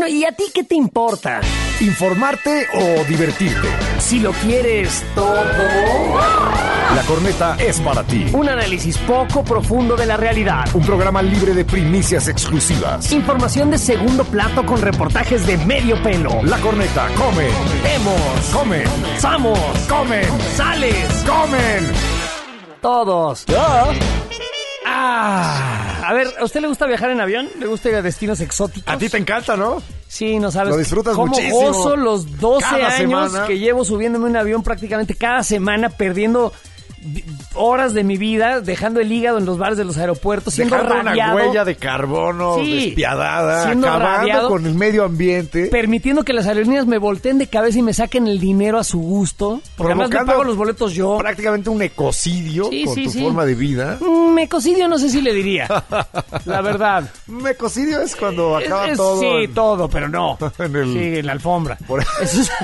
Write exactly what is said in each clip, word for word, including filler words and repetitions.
Bueno, ¿y a ti qué te importa? ¿Informarte o divertirte? Si lo quieres todo. La Corneta es para ti. Un análisis poco profundo de la realidad. Un programa libre de primicias exclusivas. Información de segundo plato con reportajes de medio pelo. La Corneta, come. Vemos. Comen. Samos. Comen. Sales. Comen. Todos. ¿Ya? Ah, a ver, ¿a usted le gusta viajar en avión? ¿Le gusta ir a destinos exóticos? A ti te encanta, ¿no? Sí, no sabes. Lo disfrutas cómo muchísimo. gozo los doce Cada años semana. que llevo subiéndome un avión prácticamente cada semana, perdiendo horas de mi vida, dejando el hígado en los bares de los aeropuertos, siendo Dejando radiado, una huella de carbono Sí. despiadada, Siendo acabando radiado. con el medio ambiente. permitiendo que las aerolíneas me volteen de cabeza y me saquen el dinero a su gusto, porque además me Provocando pago los boletos yo. Prácticamente un ecocidio Sí, con sí, tu sí. forma de vida. Mm, Mecocidio no sé si le diría, la verdad. Un ecocidio es cuando acaba Es- es- todo. Sí, en- todo, pero no. en el- Sí, en la alfombra. Por- Eso es-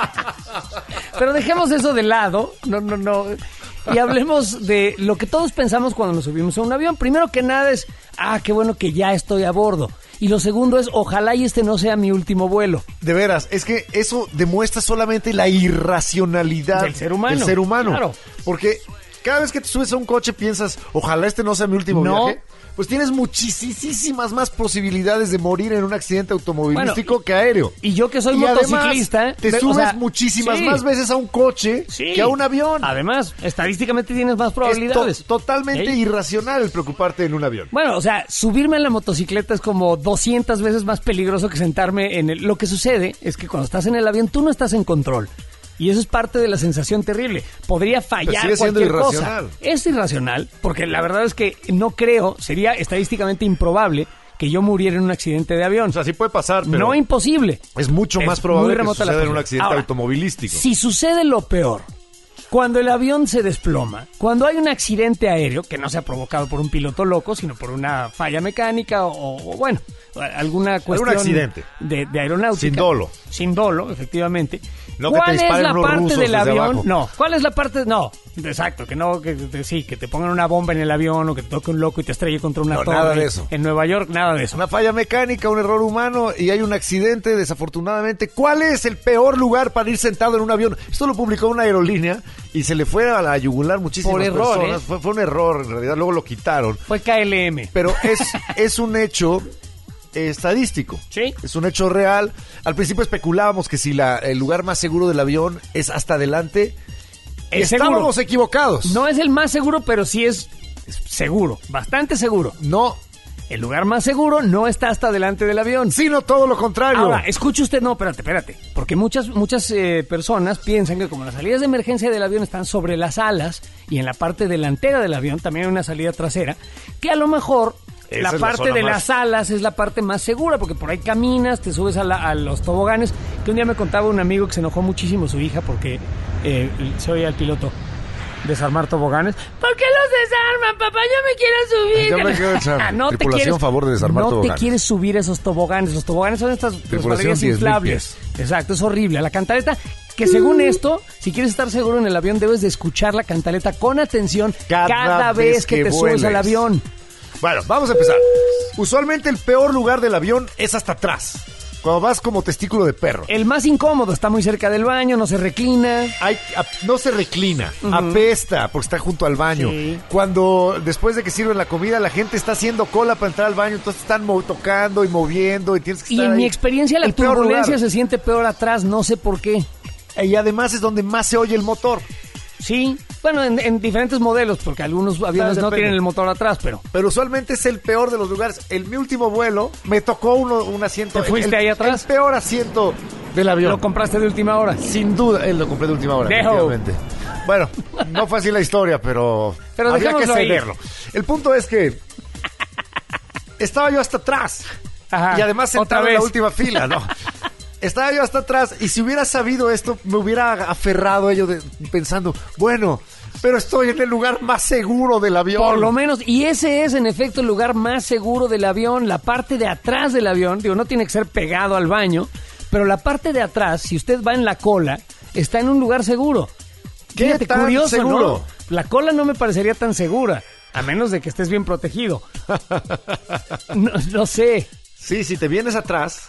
Pero dejemos eso de lado. No, no, no. Y hablemos de lo que todos pensamos cuando nos subimos a un avión. Primero que nada es, ah, qué bueno que ya estoy a bordo. Y lo segundo es, ojalá y este no sea mi último vuelo. De veras, es que eso demuestra solamente la irracionalidad Del ser humano, del ser humano. claro. Porque cada vez que te subes a un coche piensas, ojalá este no sea mi último No. viaje. Pues tienes muchísimas más posibilidades de morir en un accidente automovilístico Bueno, que aéreo. Y yo que soy Y además, motociclista... te ve- o subes sea, muchísimas sí, más veces a un coche sí. que a un avión. Además, estadísticamente tienes más Es to- probabilidades. totalmente ¿Sí? irracional el preocuparte en un avión. Bueno, o sea, subirme en la motocicleta es como doscientas veces más peligroso que sentarme en el... Lo que sucede es que cuando estás en el avión, tú no estás en control. Y eso es parte de la sensación terrible. Podría fallar sigue siendo cualquier irracional. cosa. Es irracional, porque la verdad es que no creo, sería estadísticamente improbable que yo muriera en un accidente de avión. O sea, sí puede pasar, pero No imposible. es mucho Es más muy probable que remota la suceda en un posibilidad. accidente Ahora, automovilístico. Si sucede lo peor, cuando el avión se desploma, cuando hay un accidente aéreo que no se ha provocado por un piloto loco, sino por una falla mecánica o, o, bueno, alguna cuestión accidente. De, de aeronáutica. Sin dolo. Sin dolo, efectivamente. No que te ¿Cuál es disparen la unos parte rusos del desde avión? abajo. No. ¿Cuál es la parte? No. Exacto, que no, que te- sí, que te pongan una bomba en el avión o que te toque un loco y te estrelle contra una No, torre. nada de eso. En Nueva York, nada de eso. Una falla mecánica, un error humano y hay un accidente, desafortunadamente. ¿Cuál es el peor lugar para ir sentado en un avión? Esto lo publicó una aerolínea y se le fue a la yugular muchísimas Por error, personas. ¿eh? Fue, fue un error, en realidad, luego lo quitaron. Fue K L M. Pero es, es un hecho eh, estadístico. Sí. Es un hecho real. Al principio especulábamos que si la, el lugar más seguro del avión es hasta adelante, Es estábamos seguro. equivocados. No es el más seguro, pero sí es seguro, bastante seguro. No, El lugar más seguro no está hasta delante del avión. sino todo lo contrario. Ahora, escuche usted, no, espérate, espérate, porque muchas muchas eh, personas piensan que como las salidas de emergencia del avión están sobre las alas y en la parte delantera del avión también hay una salida trasera, que a lo mejor Esa la es la parte zona de más- las alas es la parte más segura, porque por ahí caminas, te subes a, la- a los toboganes, que un día me contaba un amigo que se enojó muchísimo su hija porque eh, se oía al piloto desarmar toboganes. ¿Por qué los desarman, papá? Yo me quiero subir. Yo me quiero echar. no te Tripulación quieres, a favor de desarmar no toboganes. te quieres subir a esos toboganes. Los toboganes son estas Tripulación resbaladillas diez mil inflables. Exacto, es horrible. A la cantaleta, que según esto, si quieres estar seguro en el avión, debes de escuchar la cantaleta con atención cada, Cada vez vez que, que te subes al vueles. avión. Bueno, vamos a empezar. Usualmente el peor lugar del avión es hasta atrás. Cuando vas como testículo de perro. El más incómodo, está muy cerca del baño, no se reclina. Hay, ap- no se reclina, apesta porque está junto al baño. Sí. Cuando después de que sirven la comida, la gente está haciendo cola para entrar al baño, entonces están mo- tocando y moviendo y tienes que Y estar en mi ahí. experiencia, la El peor turbulencia lugar. se siente peor atrás, no sé por qué. Y además es donde más se oye el motor. Sí, bueno, en, en diferentes modelos, porque algunos aviones Ah, no depende. tienen el motor atrás, pero... Pero usualmente es el peor de los lugares. En mi último vuelo me tocó uno, un asiento. ¿Te fuiste el, ahí atrás? El peor asiento del avión. Lo compraste de última hora. Sin duda, él lo compré de última hora, Dejo. efectivamente. Bueno, no fue así la historia, pero, Pero había que dejémoslo ahí. cederlo. El punto es que estaba yo hasta atrás. Ajá, Y además otra sentado en la vez. última fila, ¿no? Estaba yo hasta atrás y si hubiera sabido esto, me hubiera aferrado a ello de- pensando, bueno, pero estoy en el lugar más seguro del avión. Por lo menos, y ese es en efecto el lugar más seguro del avión, la parte de atrás del avión, digo, no tiene que ser pegado al baño, pero la parte de atrás, si usted va en la cola, está en un lugar seguro. ¿Qué Fíjate, tan curioso, seguro? ¿no? La cola no me parecería tan segura, a menos de que estés bien protegido. No, no sé. Sí, si te vienes atrás,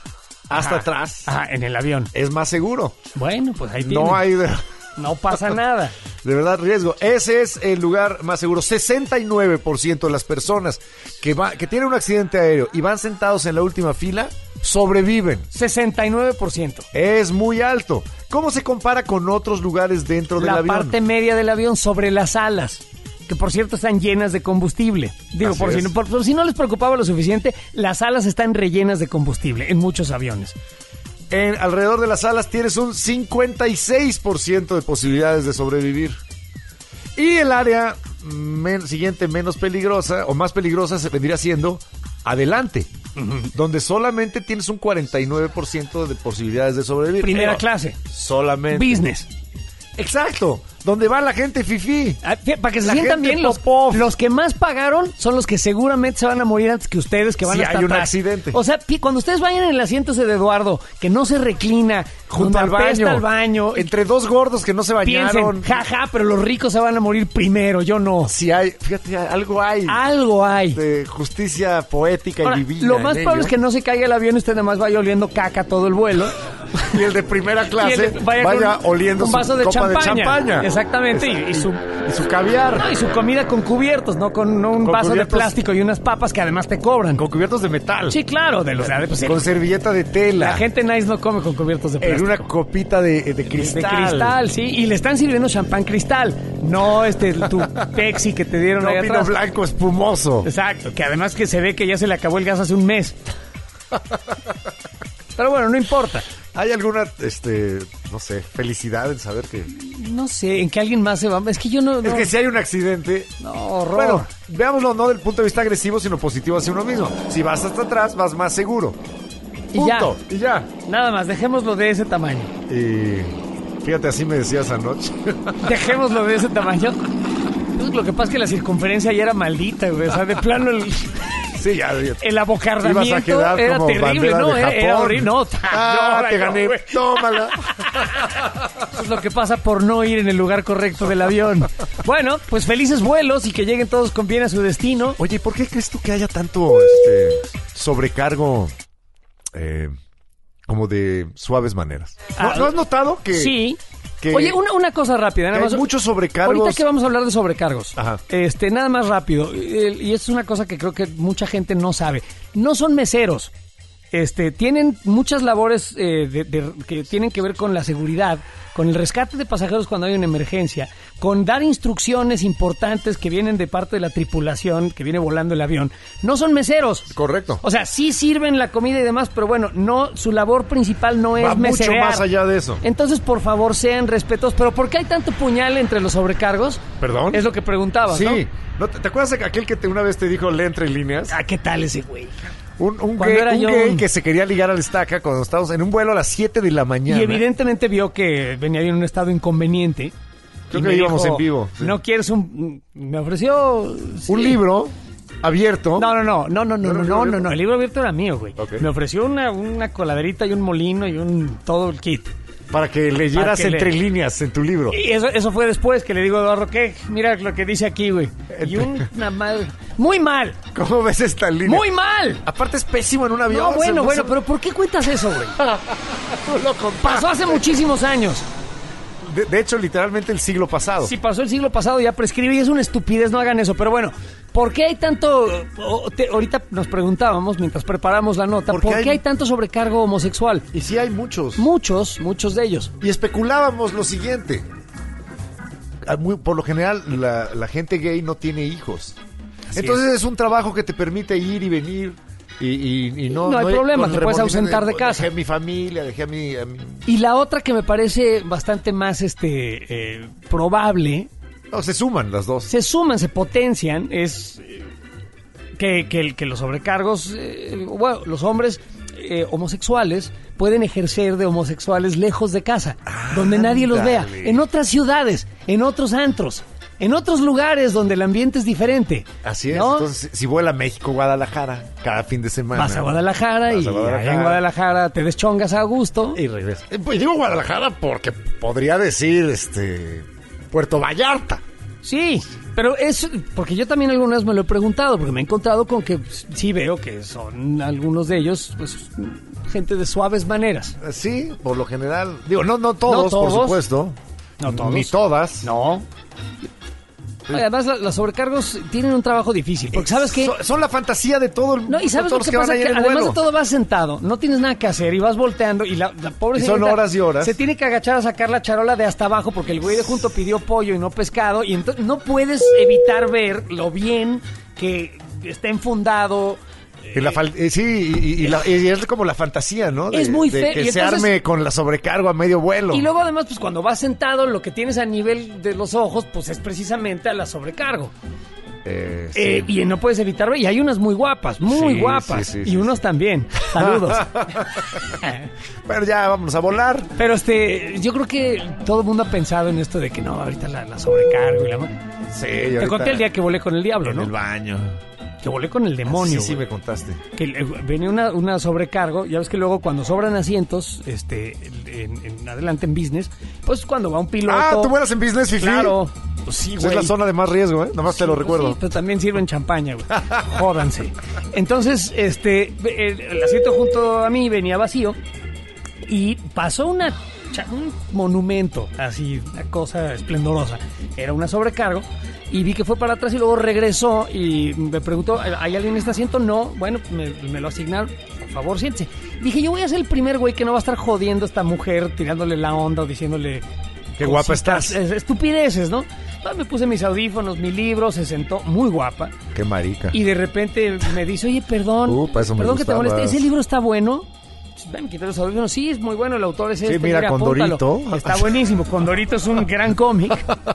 hasta Ajá. atrás, Ajá, en el avión. es más seguro. Bueno, pues ahí tiene. No hay de, No pasa nada. de verdad riesgo. Ese es el lugar más seguro. sesenta y nueve por ciento de las personas que, va, que tienen un accidente aéreo y van sentados en la última fila sobreviven. sesenta y nueve por ciento. Es muy alto. ¿Cómo se compara con otros lugares dentro del La avión? parte media del avión sobre las alas, que por cierto están llenas de combustible. Digo, Así por si, es. no, por, por si no les preocupaba lo suficiente, las alas están rellenas de combustible en muchos aviones. En alrededor de las alas tienes un cincuenta y seis por ciento de posibilidades de sobrevivir. Y el área men- siguiente menos peligrosa o más peligrosa se vendría siendo adelante, uh-huh. donde solamente tienes un cuarenta y nueve por ciento de posibilidades de sobrevivir. Primera Pero clase. solamente. Business. Exacto, donde va la gente fifí. Ah, fí- Para que se La sientan gente bien, los, popó. los que más pagaron son los que seguramente se van a morir antes que ustedes, que van Si a estar hay un atrás. accidente. O sea, pi- cuando ustedes vayan en el asiento ese de Eduardo, que no se reclina, Junto al donde apesta baño. al baño, Entre dos gordos que no se bañaron. piensen, jaja, pero los ricos se van a morir primero, yo no. Si hay, fíjate, algo hay Algo hay. de justicia poética Ahora, y divina. lo más en probable ello. es que no se caiga el avión y usted nada más vaya oliendo caca todo el vuelo. Y el de primera clase Y el de- vaya, con oliendo un vaso su de copa champaña. de champaña. Exactamente. Y, y su, Y su caviar. no, y su comida con cubiertos, no con no un Con vaso cubiertos. de plástico y unas papas que además te cobran. Con cubiertos de metal. Sí, claro, de los de, pues, Con servilleta de tela. la gente nice no come con cubiertos de En plástico. una copita de, de De cristal. cristal, sí, y le están sirviendo champán cristal, no este tu Pepsi que te dieron No, ahí vino atrás. blanco espumoso. Exacto, que además que se ve que ya se le acabó el gas hace un mes. Pero bueno, no importa. ¿Hay alguna, este, no sé, felicidad en saber que... No sé, en que alguien más se va. Es que yo no. Es no- que si hay un accidente... No, horror. Bueno, veámoslo no del punto de vista agresivo, sino positivo hacia uno mismo. Si vas hasta atrás, vas más seguro. Y ya. Punto. Y ya. Nada más, dejémoslo de ese tamaño. Y fíjate, así me decías anoche. Dejémoslo de ese tamaño. Pues lo que pasa es que la circunferencia ya era maldita, güey. O sea, de plano el, Sí, ya. ya. el abocardamiento Ibas a quedar era como terrible, bandera ¿no? de Era, era Japón. horrible. No, ta- Ah, no, te no, gané. güey. Tómala. Eso es lo que pasa por no ir en el lugar correcto del avión. Bueno, pues felices vuelos y que lleguen todos con bien a su destino. Oye, ¿por qué crees tú que haya tanto este, sobrecargo eh, como de suaves maneras? ¿No, Ah, ¿no has notado que, Sí. que- Oye, una, una cosa rápida. que Nada hay más. muchos sobrecargos? Ahorita que vamos a hablar de sobrecargos. Ajá. Este, nada más rápido. el- Y esto es una cosa que creo que mucha gente no sabe. No son meseros. Este, tienen muchas labores eh, de- de- que tienen que ver con la seguridad, con el rescate de pasajeros cuando hay una emergencia, con dar instrucciones importantes que vienen de parte de la tripulación que viene volando el avión. No son meseros. Correcto. O sea, sí sirven la comida y demás, pero bueno, no, su labor principal no es Va mucho meserear. más allá de eso. Entonces, por favor, sean respetuosos. ¿Pero por qué hay tanto puñal entre los sobrecargos? ¿Perdón? Es lo que preguntabas, Sí. ¿no? ¿No te, te acuerdas de aquel que te, una vez te dijo lee entre líneas? Ah, ¿qué tal ese güey? Un, un Cuando gay, era un yo gay un- que se quería ligar al estaca cuando estábamos en un vuelo a las siete de la mañana. Y evidentemente vio que venía en un estado inconveniente. Creo Y que me íbamos dijo, en vivo, sí. ¿No quieres un...? Me ofreció... sí. Un libro abierto. No, no, no, no, no, no, ¿No era no, un libro no, no, abierto? no, el libro abierto era mío, güey. Ok. Me ofreció una, una coladerita y un molino y un todo el kit. Para que leyeras Para que entre le- líneas en tu libro. Y eso, eso fue después que le digo a Eduardo, ¿qué? Mira lo que dice aquí, güey. Y una madre... Muy mal, ¿Cómo ves esta línea? muy mal. Aparte es pésimo en un avión. No, se bueno, puso- bueno, pero ¿por qué cuentas eso, güey? Tú lo contaste. Pasó hace muchísimos años. De, de hecho, literalmente el siglo pasado. Si pasó el siglo pasado, ya prescribe y es una estupidez, no hagan eso. Pero bueno, ¿por qué hay tanto...? o- te- ahorita nos preguntábamos, mientras preparamos la nota, ¿Por ¿por, qué qué hay- hay tanto sobrecargo homosexual? Y sí hay muchos. Muchos, muchos de ellos. Y especulábamos lo siguiente. Ah, muy- por lo general, la, la gente gay no tiene hijos. Así Entonces es. un trabajo que te permite ir y venir. Y, y- y no, No hay problema, con te puedes remordimiento ausentar de casa. Dejé a mi familia, dejé a mi... a mi- Y la otra que me parece bastante más este eh, probable, No, se suman las dos. se suman, se potencian, es eh, que, que, el- que los sobrecargos, eh, bueno, los hombres eh, homosexuales pueden ejercer de homosexuales lejos de casa, donde nadie los vea, Ándale. en otras ciudades, en otros antros, en otros lugares donde el ambiente es diferente. Así es. ¿no? Entonces, si vuela a México, Guadalajara, cada fin de semana. Vas a Guadalajara Vas y a Guadalajara. allá en Guadalajara te deschongas a gusto. Y regresa. Eh, pues digo Guadalajara porque podría decir este Puerto Vallarta. Sí, pero es porque yo también algunas me lo he preguntado, porque me he encontrado con que pues, sí veo que son algunos de ellos, pues, gente de suaves maneras. Sí, por lo general. Digo, no, no todos, No todos. por supuesto. No todos. Ni todas. No. Además, la- los sobrecargos tienen un trabajo difícil, porque sabes que... Son, son la fantasía de todo el No, y sabes todos lo que los pasa, van ahí que en el además vuelo. de todo vas sentado, no tienes nada que hacer y vas volteando y la, la pobre Y son señorita horas y horas. se tiene que agachar a sacar la charola de hasta abajo porque el güey de junto pidió pollo y no pescado y entonces no puedes evitar ver lo bien que está enfundado. Y la fal- eh, sí, y, y la- y es como la fantasía, ¿no? De- Es muy de feo, que y se entonces- arme con la sobrecargo a medio vuelo. Y luego además, pues cuando vas sentado, lo que tienes a nivel de los ojos, pues es precisamente a la sobrecargo. Eh, sí. Eh, y no puedes evitar ver. Y hay unas muy guapas, muy Sí, guapas. sí, sí, y sí, unos sí. también. Saludos. Pero ya, vámonos a volar. Pero este, yo creo que todo el mundo ha pensado en esto de que no, ahorita la, la sobrecargo y la... Sí, Te conté el día que volé con el diablo, en ¿no? el baño. Que volé con el demonio. Sí, sí, güey. me contaste. Que eh, venía una, una sobrecargo, ya ves que luego cuando sobran asientos, este, en, en adelante en business, pues cuando va un piloto... Ah, ¿tú vuelas en business, Fifi? Claro. Pues sí, Esa güey. es la zona de más riesgo, ¿eh? Nada más te lo Pues recuerdo. sí, pero también sirven champaña, güey. Jódanse. Entonces, este, el, el asiento junto a mí venía vacío y pasó una cha- un monumento, así, una cosa esplendorosa. Era una sobrecargo y vi que fue para atrás y luego regresó y me preguntó, ¿hay alguien en este asiento? No, bueno, me, me lo asignaron. Por favor, siéntese. Dije, yo voy a ser el primer güey que no va a estar jodiendo a esta mujer, tirándole la onda o diciéndole... Qué guapa cositas, estás. es- Estupideces, ¿no? Ah, me puse mis audífonos, mi libro, se sentó muy guapa. Qué marica. Y de repente me dice, oye, perdón, Uh, para eso me perdón que te gustabas. moleste, ¿ese libro está bueno? Pues, me quité los audífonos, sí, es muy bueno, el autor es Sí, este, mira, apúntalo. Condorito. Está buenísimo, Condorito es un gran cómic.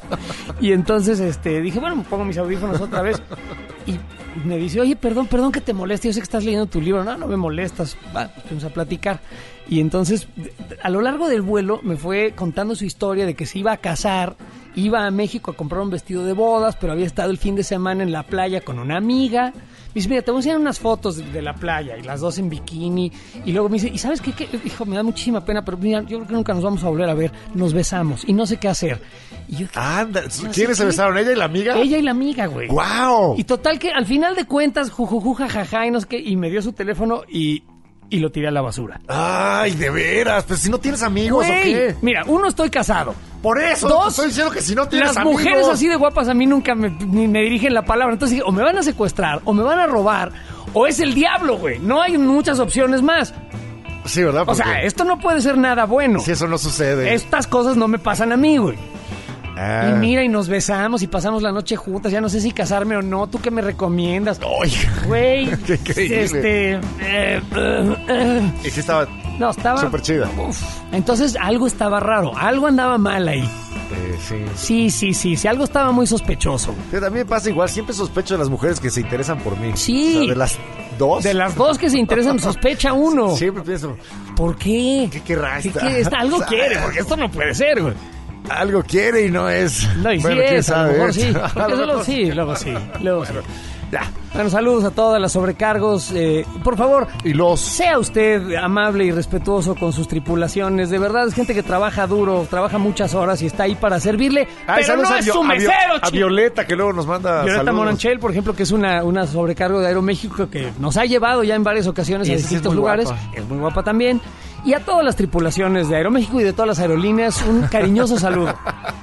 Y entonces este, dije, bueno, me pongo mis audífonos otra vez. Y me dice, oye, perdón, perdón que te moleste, yo sé que estás leyendo tu libro. No, no me molestas, va, pues vamos a platicar. Y entonces, a lo largo del vuelo, me fue contando su historia de que se iba a casar, iba a México a comprar un vestido de bodas, pero había estado el fin de semana en la playa con una amiga. Me dice, mira, te voy a enseñar unas fotos de, de la playa, y las dos en bikini. Y luego me dice, ¿y sabes qué? qué? Hijo, me da muchísima pena, pero mira, yo creo que nunca nos vamos a volver a ver. Nos besamos, y no sé qué hacer. Y yo, Anda, No ¿quiénes sé se qué. besaron? ¿Ella y la amiga? ella y la amiga, güey. ¡Guau! Y total que al final de cuentas, jujuju, jajaja, y no sé qué, y me dio su teléfono y, y lo tiré a la basura. Ay, de veras. Pues si no tienes amigos, ¿o Güey, qué? mira, uno, estoy casado. Por eso Dos, te estoy diciendo que si no tienes Las amigos... mujeres así de guapas a mí nunca me, ni me dirigen la palabra. Entonces dije, o me van a secuestrar, o me van a robar, o es el diablo, güey. No hay muchas opciones más. Sí, ¿verdad? O sea, Porque esto no puede ser nada bueno. si eso no sucede... Estas cosas no me pasan a mí, güey. Ah. Y mira, y nos besamos y pasamos la noche juntas. Ya no sé si casarme o no. ¿Tú qué me recomiendas? Ay, Güey, Qué increíble. este... eh, eh, eh. y sí estaba... No, estaba... Súper chida. Uf. Entonces algo estaba raro, algo andaba mal ahí. Eh, sí. Sí, sí, sí, sí, algo estaba muy sospechoso. Sí, también pasa igual. Siempre sospecho de las mujeres que se interesan por mí. Sí. O sea, de las dos. De las dos que se interesan, sospecha uno. Siempre pienso, ¿Por qué? ¿qué querrá ¿Qué esta? quiere esta? Algo O sea, quiere, porque esto no puede ser, güey. algo quiere y no es. No, y bueno, sí quién es, a sabe. lo mejor ¿eh? sí. A Porque lo solo mejor- sí, luego sí, luego sí. Ya. Bueno, saludos a todas las sobrecargos. Eh, por favor, Y los... sea usted amable y respetuoso con sus tripulaciones. De verdad, es gente que trabaja duro, trabaja muchas horas y está ahí para servirle. Ay, pero saludos no a es Vio- su a Vio- mesero, A chico. Violeta, que luego nos manda Violeta saludos. Moranchel, por ejemplo, que es una, una sobrecargo de Aeroméxico que nos ha llevado ya en varias ocasiones Y a esa sí es distintos muy lugares. guapa. Es muy guapa también. Y a todas las tripulaciones de Aeroméxico y de todas las aerolíneas, un cariñoso saludo.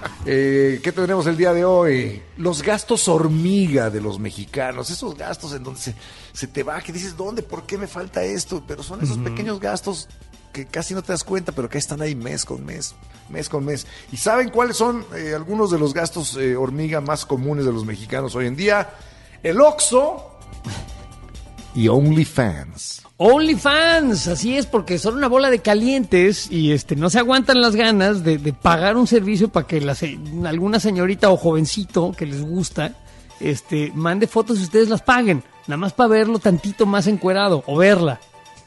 Eh, ¿Qué tenemos el día de hoy? Los gastos hormiga de los mexicanos. Esos gastos en donde se, se te va, que dices, ¿dónde? ¿Por qué me falta esto? Pero son esos pequeños gastos que casi no te das cuenta, pero que están ahí mes con mes, mes con mes. ¿Y saben cuáles son eh, algunos de los gastos eh, hormiga más comunes de los mexicanos hoy en día? El Oxxo y OnlyFans. OnlyFans, así es, porque son una bola de calientes y este no se aguantan las ganas de, de pagar un servicio para que la, se- alguna señorita o jovencito que les gusta este mande fotos y ustedes las paguen, nada más para verlo tantito más encuerado o verla.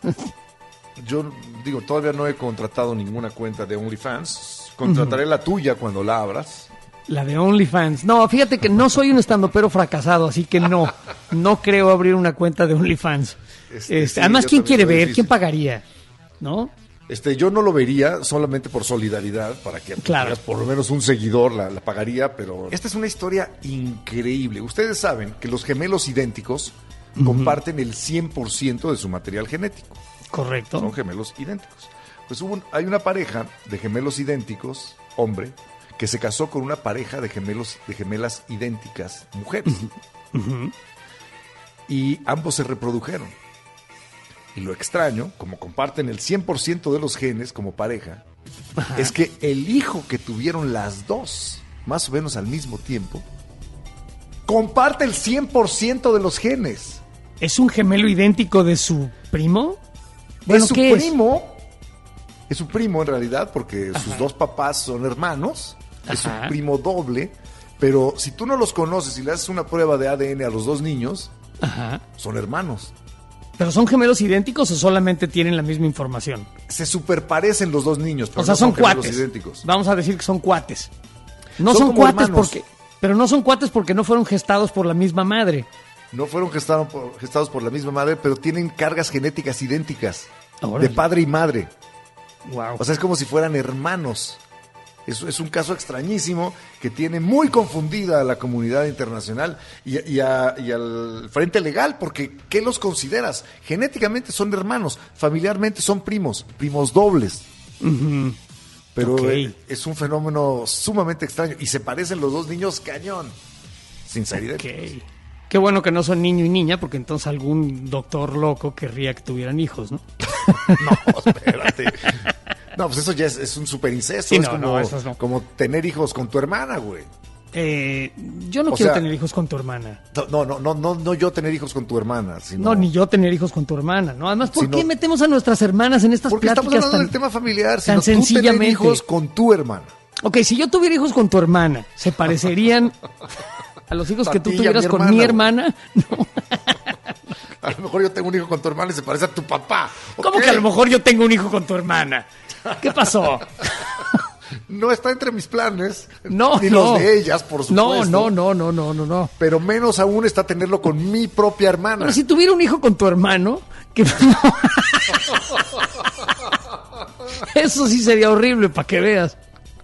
Yo digo, todavía no he contratado ninguna cuenta de OnlyFans. Contrataré la tuya cuando la abras. La de OnlyFans. No, fíjate que no soy un estandopero fracasado, así que no, no creo abrir una cuenta de OnlyFans. Este, Este, sí, además, yo ¿quién también quiere lo ver? difícil. ¿Quién pagaría? ¿No? Este, yo no lo vería solamente por solidaridad, para que Claro. tengas por lo menos un seguidor, la, la pagaría, pero esta es una historia increíble. Ustedes saben que los gemelos idénticos uh-huh. comparten el cien por ciento de su material genético. Correcto. Son gemelos idénticos. Pues hubo un- hay una pareja de gemelos idénticos, hombre, que se casó con una pareja de gemelos, de gemelas idénticas, mujeres. Uh-huh. Y ambos se reprodujeron. Y lo extraño, como comparten el cien por ciento de los genes como pareja, Ajá. es que el hijo que tuvieron las dos, más o menos al mismo tiempo, comparte el cien por ciento de los genes. ¿Es un gemelo idéntico de su primo? Bueno, es su ¿qué primo, es? su primo en realidad, porque Ajá. sus dos papás son hermanos, es su Ajá. primo doble, pero si tú no los conoces y le haces una prueba de A D N a los dos niños, Ajá. son hermanos. ¿Pero son gemelos idénticos o solamente tienen la misma información? Se superparecen los dos niños, pero O sea, no son gemelos cuates. idénticos. Vamos a decir que son cuates. No Son son, como cuates hermanos. porque... Pero no son cuates porque no fueron gestados por la misma madre. No fueron gestados por, gestados por la misma madre, pero tienen cargas genéticas idénticas, Órale. de padre y madre. Wow. O sea, es como si fueran hermanos. Es, es un caso extrañísimo que tiene muy confundida a la comunidad internacional y, y, a- y al frente legal, porque ¿qué los consideras? Genéticamente son hermanos, familiarmente son primos, primos dobles. Ujú. Pero Ok. eh, es un fenómeno sumamente extraño y se parecen los dos niños cañón, sin ser idénticos. Ok. Qué bueno que no son niño y niña, porque entonces algún doctor loco querría que tuvieran hijos, ¿no? No, espérate. No, pues eso ya es, es un super incesto. Sí, es no, como, no, esos no. como tener hijos con tu hermana, güey. Eh, yo no O quiero sea- tener hijos con tu hermana. No, no, no, no, no yo tener hijos con tu hermana, sino... No, ni yo tener hijos con tu hermana, ¿no? Además, ¿por Si qué no- metemos a nuestras hermanas en estas Porque estamos pláticas hablando tan... del tema familiar, tan sino tú tener sencillamente? hijos con tu hermana. Ok, si yo tuviera hijos con tu hermana, ¿se parecerían a los hijos A que tú ti y a tuvieras mi con mi hermana, hermana? No. A lo mejor yo tengo un hijo con tu hermana y se parece a tu papá. ¿Cómo Ok. que a lo mejor yo tengo un hijo con tu hermana? ¿Qué pasó? No está entre mis planes, No, ni no. los de ellas, por supuesto. No, no, no, no, no, no, no. Pero menos aún está tenerlo con mi propia hermana. Pero si tuviera un hijo con tu hermano, que... Eso sí sería horrible, para que veas.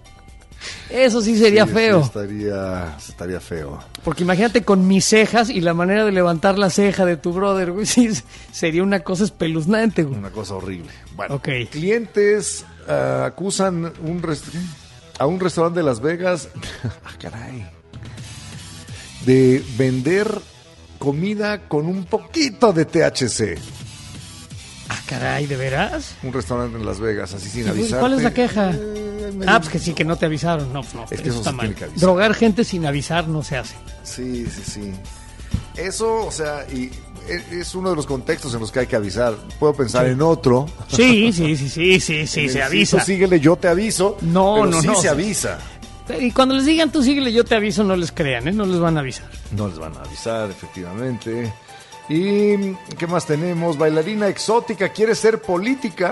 Eso sí sería Sí, feo. sí, estaría, estaría feo. Porque imagínate con mis cejas y la manera de levantar la ceja de tu brother, güey, sí, sería una cosa espeluznante, güey. Una cosa horrible. Bueno, Ok. clientes ah, acusan un rest- a un restaurante de Las Vegas, ah, caray, de vender comida con un poquito de T H C. Ah, caray, ¿de veras? Un restaurante en Las Vegas, así sin Sí, güey, avisar. ¿cuál es la queja? Eh, Ah, pues que sí, que no te avisaron. No, pues no, Es que eso está sí mal. tiene que avisar. Drogar gente sin avisar no se hace. Sí, sí, sí. Eso, o sea, y e- es uno de los contextos en los que hay que avisar. Puedo pensar en otro. Sí, sí, sí, sí, sí, sí, En se el avisa. sitio síguele, yo te aviso. No, pero no, sí no, se sí. avisa. Y cuando les digan tú síguele, yo te aviso, no les crean, ¿eh? No les van a avisar. No les van a avisar, efectivamente. ¿Y qué más tenemos? Bailarina exótica quiere ser política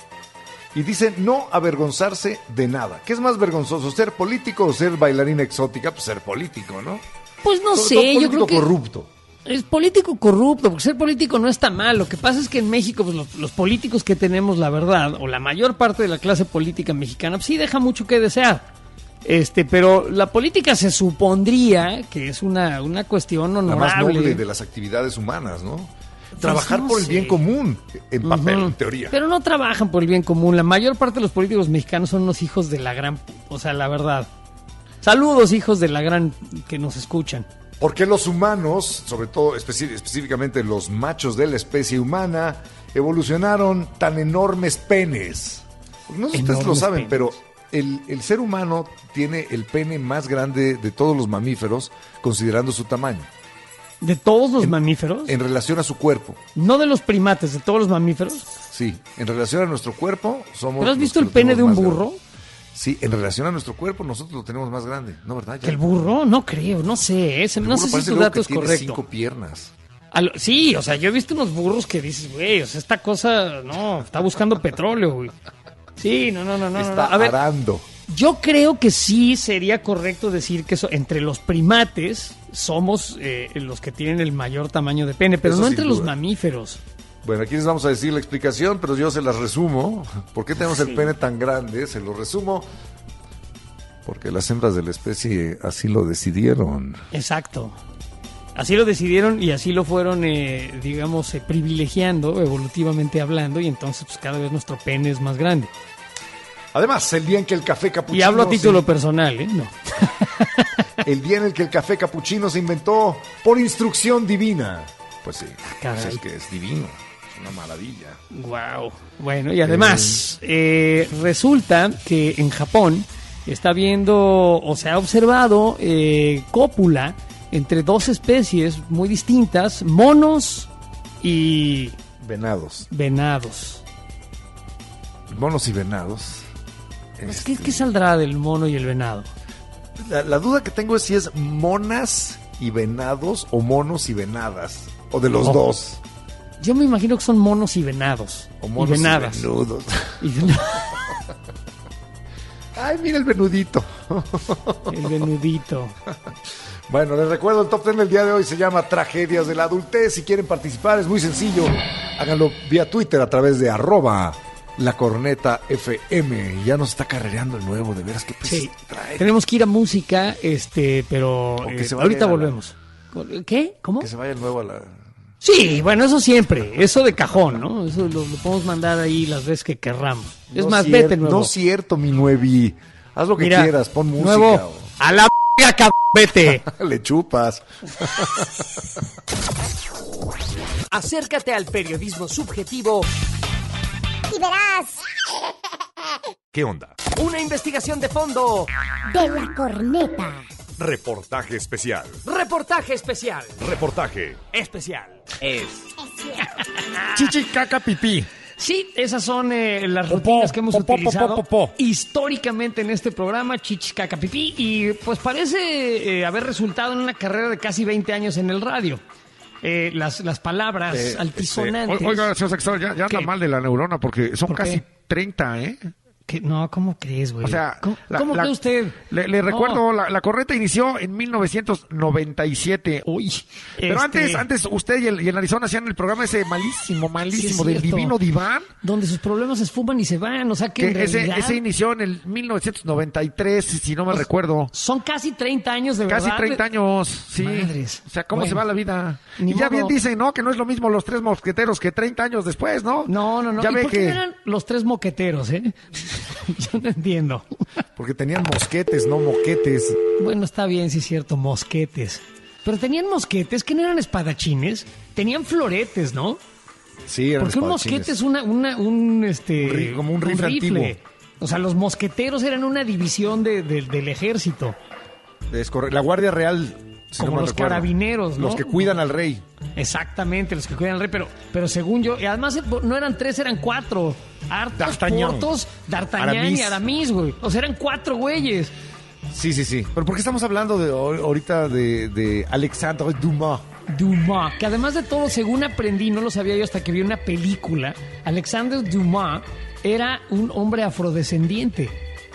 y dice no avergonzarse de nada. ¿Qué es más vergonzoso, ser político o ser bailarina exótica? Pues ser político, ¿no? Pues no Sobre todo sé, yo político creo que corrupto. es político corrupto, porque ser político no está mal. Lo que pasa es que en México, pues los, los políticos que tenemos, la verdad, o la mayor parte de la clase política mexicana, pues sí deja mucho que desear. Este, pero la política se supondría que es una, una cuestión La honorable. más noble de las actividades humanas, ¿no? Trabajar no por el sé. bien común, en papel, Ujú. en teoría. Pero no trabajan por el bien común. La mayor parte de los políticos mexicanos son unos hijos de la gran... O sea, la verdad. Saludos, hijos de la gran... que nos escuchan. Porque los humanos, sobre todo especi- específicamente los machos de la especie humana, evolucionaron tan enormes penes. Porque no sé si ustedes lo Enormes saben, penes. pero el, el ser humano tiene el pene más grande de todos los mamíferos, considerando su tamaño, ¿De todos los mamíferos? en relación a su cuerpo. No de los primates, de todos los mamíferos. Sí, en relación a nuestro cuerpo somos... ¿Pero has los visto que el lo pene de un tenemos más burro? grande. Sí, en relación a nuestro cuerpo nosotros lo tenemos más grande, ¿no, verdad? Ya. ¿Que el burro? No creo, no sé. ¿eh? Se- El No burro sé si parece tu luego dato que es tiene correcto. cinco piernas. A lo- sí, o sea, yo he visto unos burros que dices, güey, o sea, esta cosa, no, está buscando petróleo, güey. Sí, no, no, no, no. no, Está no. A ver, arando. yo creo que sí sería correcto decir que so- entre los primates somos eh, los que tienen el mayor tamaño de pene, pero Eso no sin entre los duda. mamíferos. Bueno, aquí les vamos a decir la explicación, pero yo se las resumo. ¿Por qué tenemos sí. el pene tan grande? Se lo resumo. Porque las hembras de la especie así lo decidieron. Exacto. Así lo decidieron y así lo fueron, eh, digamos, eh, privilegiando, evolutivamente hablando, y entonces pues cada vez nuestro pene es más grande. Además, el día en que el café capuchino... Y hablo a título se... personal, ¿eh? No. El día en el que el café capuchino se inventó por instrucción divina. Pues sí, pues es que es divino. Una maravilla. Wow. Bueno, y además, eh, resulta que en Japón está viendo, o se ha observado, eh, cópula entre dos especies muy distintas, monos y... Venados. Venados. Monos y venados. Este... ¿Qué, ¿Qué saldrá del mono y el venado? La, la duda que tengo es si es monas y venados o monos y venadas. O de los oh. dos. Yo me imagino que son monos y venados. O monos y venadas. Y venudos. Y... Ay, mira el venudito. El venudito. Bueno, les recuerdo, el top ten del día de hoy se llama Tragedias de la Adultez. Si quieren participar, es muy sencillo. Háganlo vía Twitter a través de arroba La Corneta F M. Ya nos está carrereando el nuevo, de veras, qué peso sí. trae. Tenemos que ir a música, este, pero eh, ahorita volvemos. La... ¿Qué? ¿Cómo? Que se vaya el nuevo a la... Sí, bueno, eso siempre, eso de cajón, ¿no? Eso lo, lo podemos mandar ahí las veces que querramos. Es no más, cier- vete nuevo. No es cierto, mi nuevi. Haz lo que Mira, quieras, pon música. Nuevo, o... a la p***, cabrón, vete. Le chupas. Acércate al periodismo subjetivo y verás. ¿Qué onda? Una investigación de fondo de La Corneta. Reportaje especial. Reportaje especial. Reportaje especial. Es. Chichi, caca, pipí. Sí, esas son eh, las popó, rutinas que hemos popó, utilizado popó, popó. históricamente en este programa, chichi, caca, pipí, y pues parece eh, haber resultado en una carrera de casi veinte años en el radio. Eh, las, las palabras eh, altisonantes. Eh, oiga, señor secretario, ya, ya anda mal de la neurona porque son ¿Por casi qué? treinta, ¿eh? ¿Qué? No, ¿cómo crees, güey? O sea, ¿cómo, la, ¿cómo la, cree usted? Le, le no. recuerdo, la, la corneta inició en mil novecientos noventa y siete. Uy. Pero este... antes, antes usted y el, y el Arizona hacían el programa ese malísimo, malísimo sí, del Divino Diván. Donde sus problemas se esfuman y se van, o sea que, que en ese, realidad... ese inició en el mil novecientos noventa y tres, si no me pues, recuerdo. Son casi treinta años de casi verdad. Casi treinta años, sí. Madres. O sea, ¿cómo bueno, se va la vida? Y ya modo... bien dicen, ¿no? Que no es lo mismo los tres mosqueteros que treinta años después, ¿no? No, no, no. Ya ¿Y ve por que... qué eran los tres moqueteros, eh? Yo no entiendo. Porque tenían mosquetes, no moquetes. Bueno, está bien, sí es cierto, mosquetes. Pero tenían mosquetes que no eran espadachines, tenían floretes, ¿no? Sí, eran Porque un mosquete es una, una, un, este, un ri- como un rifle, un rifle. antiguo. O sea, los mosqueteros eran una división de, de, del ejército. Es correcto. La Guardia Real. Si como no los recuerdo. carabineros, ¿no? Los que cuidan al rey. Exactamente, los que cuidan al rey, pero, pero según yo, y además no eran tres, eran cuatro. Artos, D'Artagnan. Portos, D'Artagnan Aramis. y Aramis, güey. O sea, eran cuatro güeyes. Sí, sí, sí. Pero ¿por qué estamos hablando de ahorita de, de Alexandre Dumas? Dumas, que además de todo, según aprendí, no lo sabía yo hasta que vi una película, Alexandre Dumas era un hombre afrodescendiente.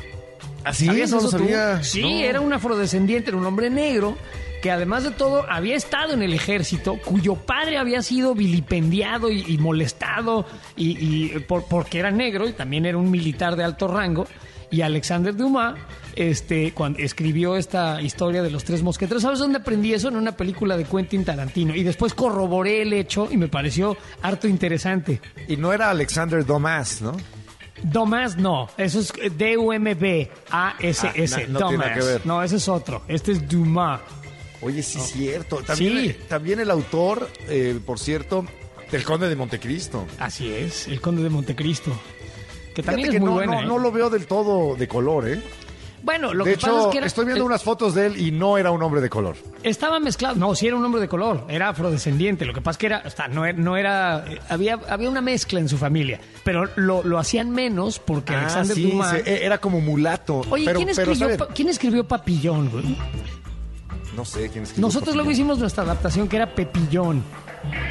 ¿Así? ¿Sabías No eso lo tú? sabía. Sí, No. Era un afrodescendiente, era un hombre negro que además de todo había estado en el ejército, cuyo padre había sido vilipendiado y, y molestado y, y por, porque era negro y también era un militar de alto rango. Y Alexandre Dumas, este, cuando escribió esta historia de los tres mosqueteros, ¿sabes dónde aprendí eso? En una película de Quentin Tarantino. Y después corroboré el hecho y me pareció harto interesante. Y no era Alexander Dumas, ¿no? Dumas no, eso es D U M B A S S. Ah, no, no tiene Dumas. que ver. No, ese es otro. Este es Dumas. Oye, sí es cierto. También, Sí. también el autor, eh, por cierto, del Conde de Montecristo. Así es, el Conde de Montecristo. Que también Fíjate es que muy no, buena. no, ¿eh? no lo veo del todo de color, ¿eh? Bueno, lo de que hecho, pasa es que era, estoy viendo eh, unas fotos de él y no era un hombre de color. estaba mezclado. No, sí era un hombre de color, era afrodescendiente. Lo que pasa es que era, o sea, no, era- no era, eh, había, había una mezcla en su familia, pero lo, lo hacían menos porque Alexander ah, sí, Dumas. se- era como mulato. Oye, pero, ¿quién, pero, escribió, ¿saben? Pa- ¿quién escribió Papillón, güey? No sé quién escribió Nosotros luego Papillón. hicimos nuestra adaptación que era Pepillón.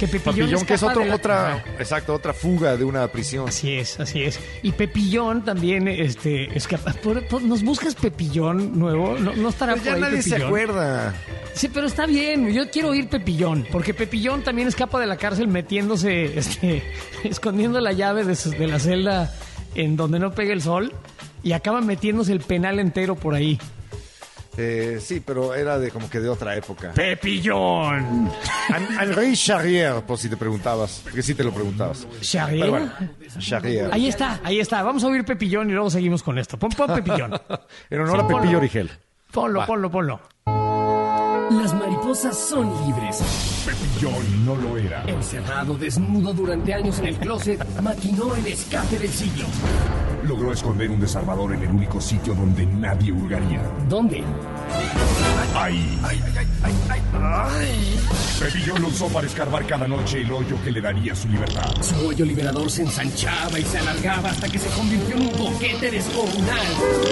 Que Pepillón, Papillón, que es escapa otro, de la- otra, Ajá. exacto, otra fuga de una prisión. Así es, así es. Y Pepillón también, este, escapa. por- por- ¿Nos buscas Pepillón nuevo? No, no estará Pero por ya ahí nadie se Pepillón. acuerda. Sí, pero está bien. Yo quiero oír Pepillón, porque Pepillón también escapa de la cárcel metiéndose, este, escondiendo la llave de, su- de la celda en donde no pega el sol y acaba metiéndose el penal entero por ahí. Eh, sí, pero era de como que de otra época. Pepillón. Hen- Henri Charrier, por si te preguntabas. Porque sí te lo preguntabas. Charrier. Pero bueno, Charrier. Ahí está, ahí está. Vamos a oír Pepillón y luego seguimos con esto. Pon, pon Pepillón. En honor Sí, a Pepillo ponlo. Origel. Ponlo, Va. ponlo, ponlo. Las mariposas son libres. Pepillón no lo era. Encerrado desnudo durante años en el closet, maquinó el escape del siglo. Logró esconder un desarmador en el único sitio donde nadie hurgaría. ¿Dónde? ¡Ay! ¡Ay, ay, ay, ay, ay! Pepillón lo usó para escarbar cada noche el hoyo que le daría su libertad. Su hoyo liberador se ensanchaba y se alargaba hasta que se convirtió en un boquete descomunal.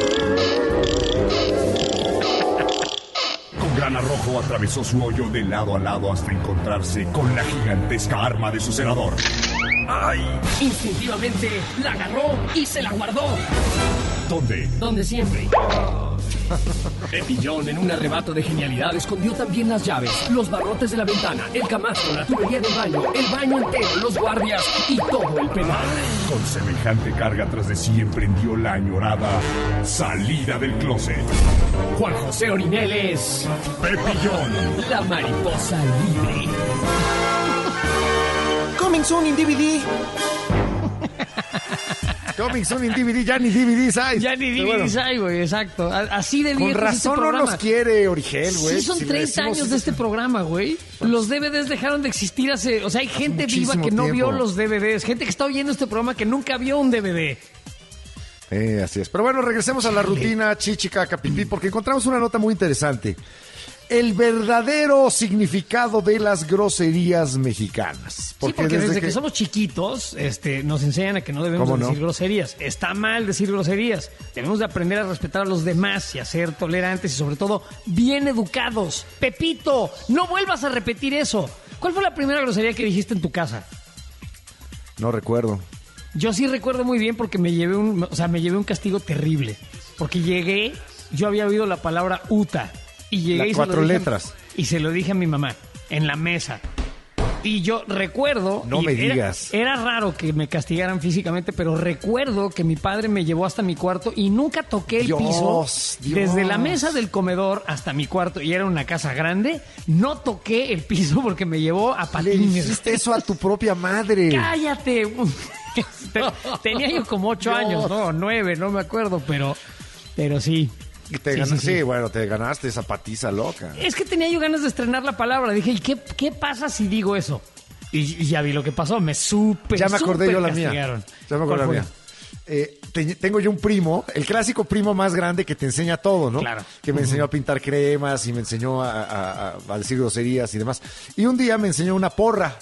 Con gran arrojo atravesó su hoyo de lado a lado hasta encontrarse con la gigantesca arma de su senador. ¡Ay! Instintivamente la agarró y se la guardó. ¿Dónde? Donde siempre. Pepillón, en un arrebato de genialidad, escondió también las llaves, los barrotes de la ventana, el camastro, la tubería del baño, el baño entero, los guardias y todo el penal. Con semejante carga tras de sí emprendió la añorada salida del closet. Juan José Orinel es Pepillón. la mariposa libre. Coming soon in D V D. Coming soon in D V D, ya ni D V Ds hay. Ya ni Pero D V Ds bueno, hay, güey, exacto. A- Así de bien con razón no nos quiere Origel, güey. Sí, son Si le treinta decimos años de este programa, güey. Los D V Ds dejaron de existir hace... O sea, hay gente viva muchísimo que no vio tiempo. los D V Ds. Gente que está oyendo este programa que nunca vio un D V D. Eh, así es. Pero bueno, regresemos a la rutina chichicaca pipí porque encontramos una nota muy interesante. El verdadero significado de las groserías mexicanas. Sí, porque desde que... somos chiquitos este, nos enseñan a que no debemos ¿Cómo de no? decir groserías. Está mal decir groserías. Debemos de aprender a respetar a los demás y a ser tolerantes y sobre todo bien educados. Pepito, no vuelvas a repetir eso. ¿Cuál fue la primera grosería que dijiste en tu casa? No recuerdo. Yo sí recuerdo muy bien porque me llevé un, o sea, me llevé un castigo terrible. Porque llegué, yo había oído la palabra uta. Y llegué Las y se cuatro lo dije a- letras. y se lo dije a mi mamá en la mesa. Y yo recuerdo... No y me era- digas. Era raro que me castigaran físicamente, pero recuerdo que mi padre me llevó hasta mi cuarto y nunca toqué el Dios, piso. Dios. Desde la mesa del comedor hasta mi cuarto, y era una casa grande, no toqué el piso porque me llevó a Le patines. dijiste eso a tu propia madre. ¡Cállate! Tenía yo como ocho años, no, nueve, no me acuerdo, pero, pero sí. Y te Sí, ganas- sí, sí. sí, bueno, te ganaste esa patiza loca. Es que tenía yo ganas de estrenar la palabra. Dije, ¿y qué, qué pasa si digo eso? Y, y ya vi lo que pasó, me súper, Ya me acordé súper yo la castigaron. mía. Ya me acordé ¿Cuál la fue? mía. Eh, te- tengo yo un primo, el clásico primo más grande que te enseña todo, ¿no? Claro. Que me enseñó a pintar cremas y me enseñó a, a- a- a decir groserías y demás. Y un día me enseñó una porra.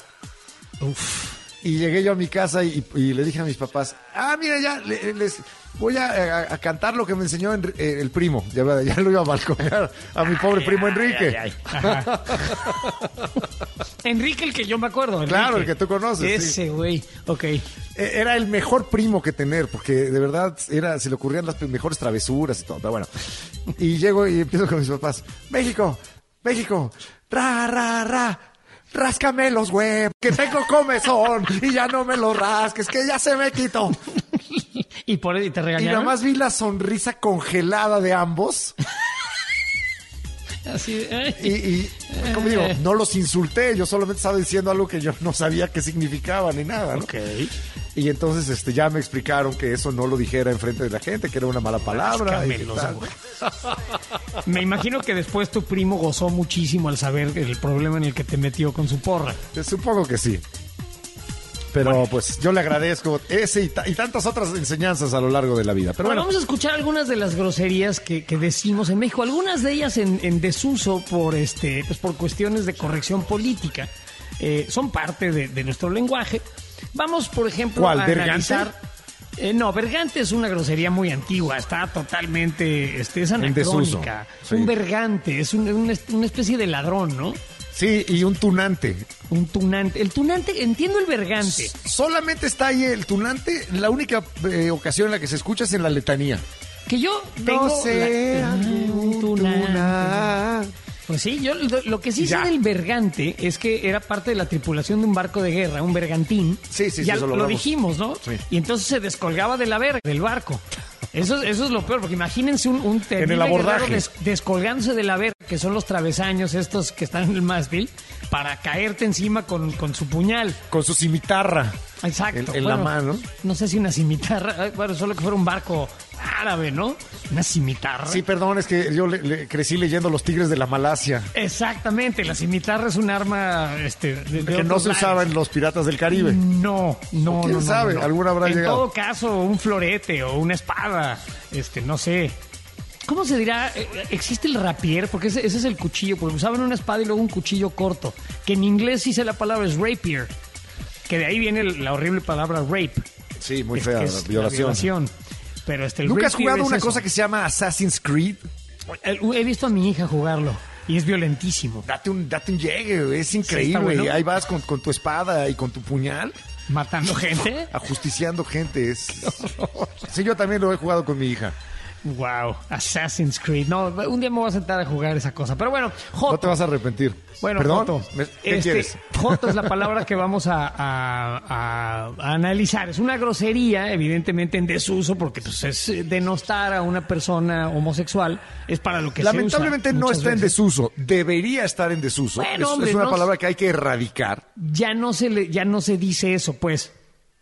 Y llegué yo a mi casa y, y le dije a mis papás, ah, mira, ya le- les voy a, a- a cantar lo que me enseñó Enri- eh, el primo. Ya, ya lo iba a balconear a mi pobre primo Enrique. Ay, ay, ay. Ajá. Enrique, el que yo me acuerdo. Enrique. Claro, el que tú conoces, Ese, güey. Ok. Eh, Era el mejor primo que tener, porque de verdad era, se le ocurrían las mejores travesuras y todo. Pero bueno, y llego y empiezo con mis papás. México, México, ra, ra, ra. Ráscame los huevos, que tengo comezón y ya no me los rasques, que ya se me quitó. ¿Y por y te Y regañaron? nada más vi la sonrisa congelada de ambos. Así de, ay. Y, y como digo, no los insulté, yo solamente estaba diciendo algo que yo no sabía qué significaba ni nada, ¿no? Ok. Y entonces este, ya me explicaron que eso no lo dijera enfrente de la gente, que era una mala palabra. y Ráscame que los tal. huevos. Me imagino que después tu primo gozó muchísimo al saber el problema en el que te metió con su porra. Eh, Supongo que sí. Pero pues yo le agradezco ese y, ta- y tantas otras enseñanzas a lo largo de la vida. Pero Bueno, bueno, vamos a escuchar algunas de las groserías que, que decimos en México, algunas de ellas en, en desuso por este, pues por cuestiones de corrección política. Eh, son parte de, de nuestro lenguaje. Vamos, por ejemplo, ¿Cuál? a ¿Vergante? analizar. Eh, no, vergante es una grosería muy antigua, está totalmente, este, es En desuso, anacrónica. sí. Un vergante, es un- una, una especie de ladrón, ¿no? Sí, y un tunante. Un tunante. El tunante, entiendo el bergante. Solamente está ahí el tunante. La única eh, ocasión en la que se escucha es en la letanía. Que yo tengo No sé, la- algún tunante. tunante. Pues sí, yo lo, lo que sí Ya. sé del bergante es que era parte de la tripulación de un barco de guerra, un bergantín. Sí, sí, sí, ya eso lo lo hablamos. dijimos, ¿no? Sí. Y entonces se descolgaba de la verga del barco. Eso, eso es lo peor, porque imagínense un, un terrible En el abordaje. guerrero des- descolgándose de la verga, que son los travesaños estos que están en el mástil, para caerte encima con, con su puñal. Con su cimitarra. Exacto. En- en la mano. No sé si una cimitarra, eh, bueno, solo que fuera un barco árabe, ¿no? Una cimitarra. Sí, perdón, es que yo le- le crecí leyendo Los Tigres de la Malasia. Exactamente, la cimitarra es un arma este, de, de Que no otros se usaba lares. en los Piratas del Caribe. No, no, ¿Quién no, no, sabe? no, no. Alguna habrá en llegado. todo caso, un florete o una espada, este, no sé. ¿Cómo se dirá? Eh, ¿Existe el rapier? Porque ese, ese es el cuchillo, porque usaban una espada y luego un cuchillo corto. Que en inglés sí sé la palabra es rapier. Que de ahí viene el- la horrible palabra rape. Sí, muy que- fea, que la es violación. violación. Pero este, el ¿Nunca has rapier jugado es una eso. cosa que se llama Assassin's Creed? El- He visto a mi hija jugarlo y es violentísimo. Date un, date un llegue, güey, es increíble. está bueno. Y ahí vas con, con tu espada y con tu puñal, Matando gente. ajusticiando gente. Es... Sí, yo también lo he jugado con mi hija. Wow, Assassin's Creed. No, un día me voy a sentar a jugar esa cosa. Pero bueno, Joto. No te vas a arrepentir. Bueno, ¿Perdón? Joto. ¿Me- ¿Qué este, quieres? Joto es la palabra que vamos a, a- a- a analizar. Es una grosería, evidentemente en desuso, porque pues, es eh, denostar a una persona homosexual. Es para lo que Lamentablemente se usa no muchas está en veces. desuso. Debería estar en desuso. Bueno, es, hombre, es una no- palabra que hay que erradicar. Ya no se le, ya no se dice eso, pues.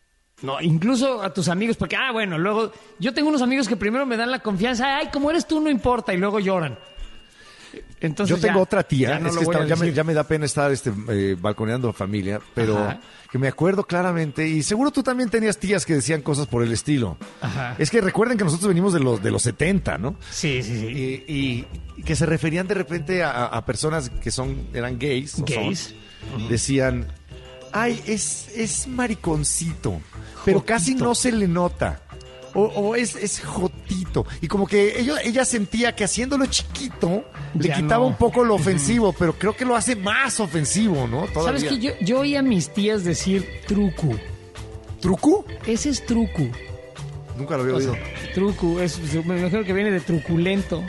No, incluso a tus amigos, porque, ah, bueno, luego, yo tengo unos amigos que primero me dan la confianza, ay, como eres tú, no importa, y luego lloran. Entonces, Yo tengo ya- otra tía, ya no es lo que voy a está- ya, me, decir. ya me da pena estar este, eh, balconeando familia, pero Ajá. que me acuerdo claramente, y seguro tú también tenías tías que decían cosas por el estilo. Ajá. Es que recuerden que nosotros venimos de los, de los setenta, ¿no? Sí, sí, sí. Y, y- y que se referían de repente a, a personas que son eran gays. o son, Gays. decían, ay, es, es mariconcito, pero casi no se le nota. O, o es, es jotito. Y como que ello- ella sentía que haciéndolo chiquito le Ya quitaba no. un poco lo ofensivo, pero creo que lo hace más ofensivo, ¿no? Todavía. ¿Sabes que yo, yo oí a mis tías decir truco? ¿Truco? Ese es truco. Nunca lo había O sea, oído. truco, es, me imagino que viene de truculento.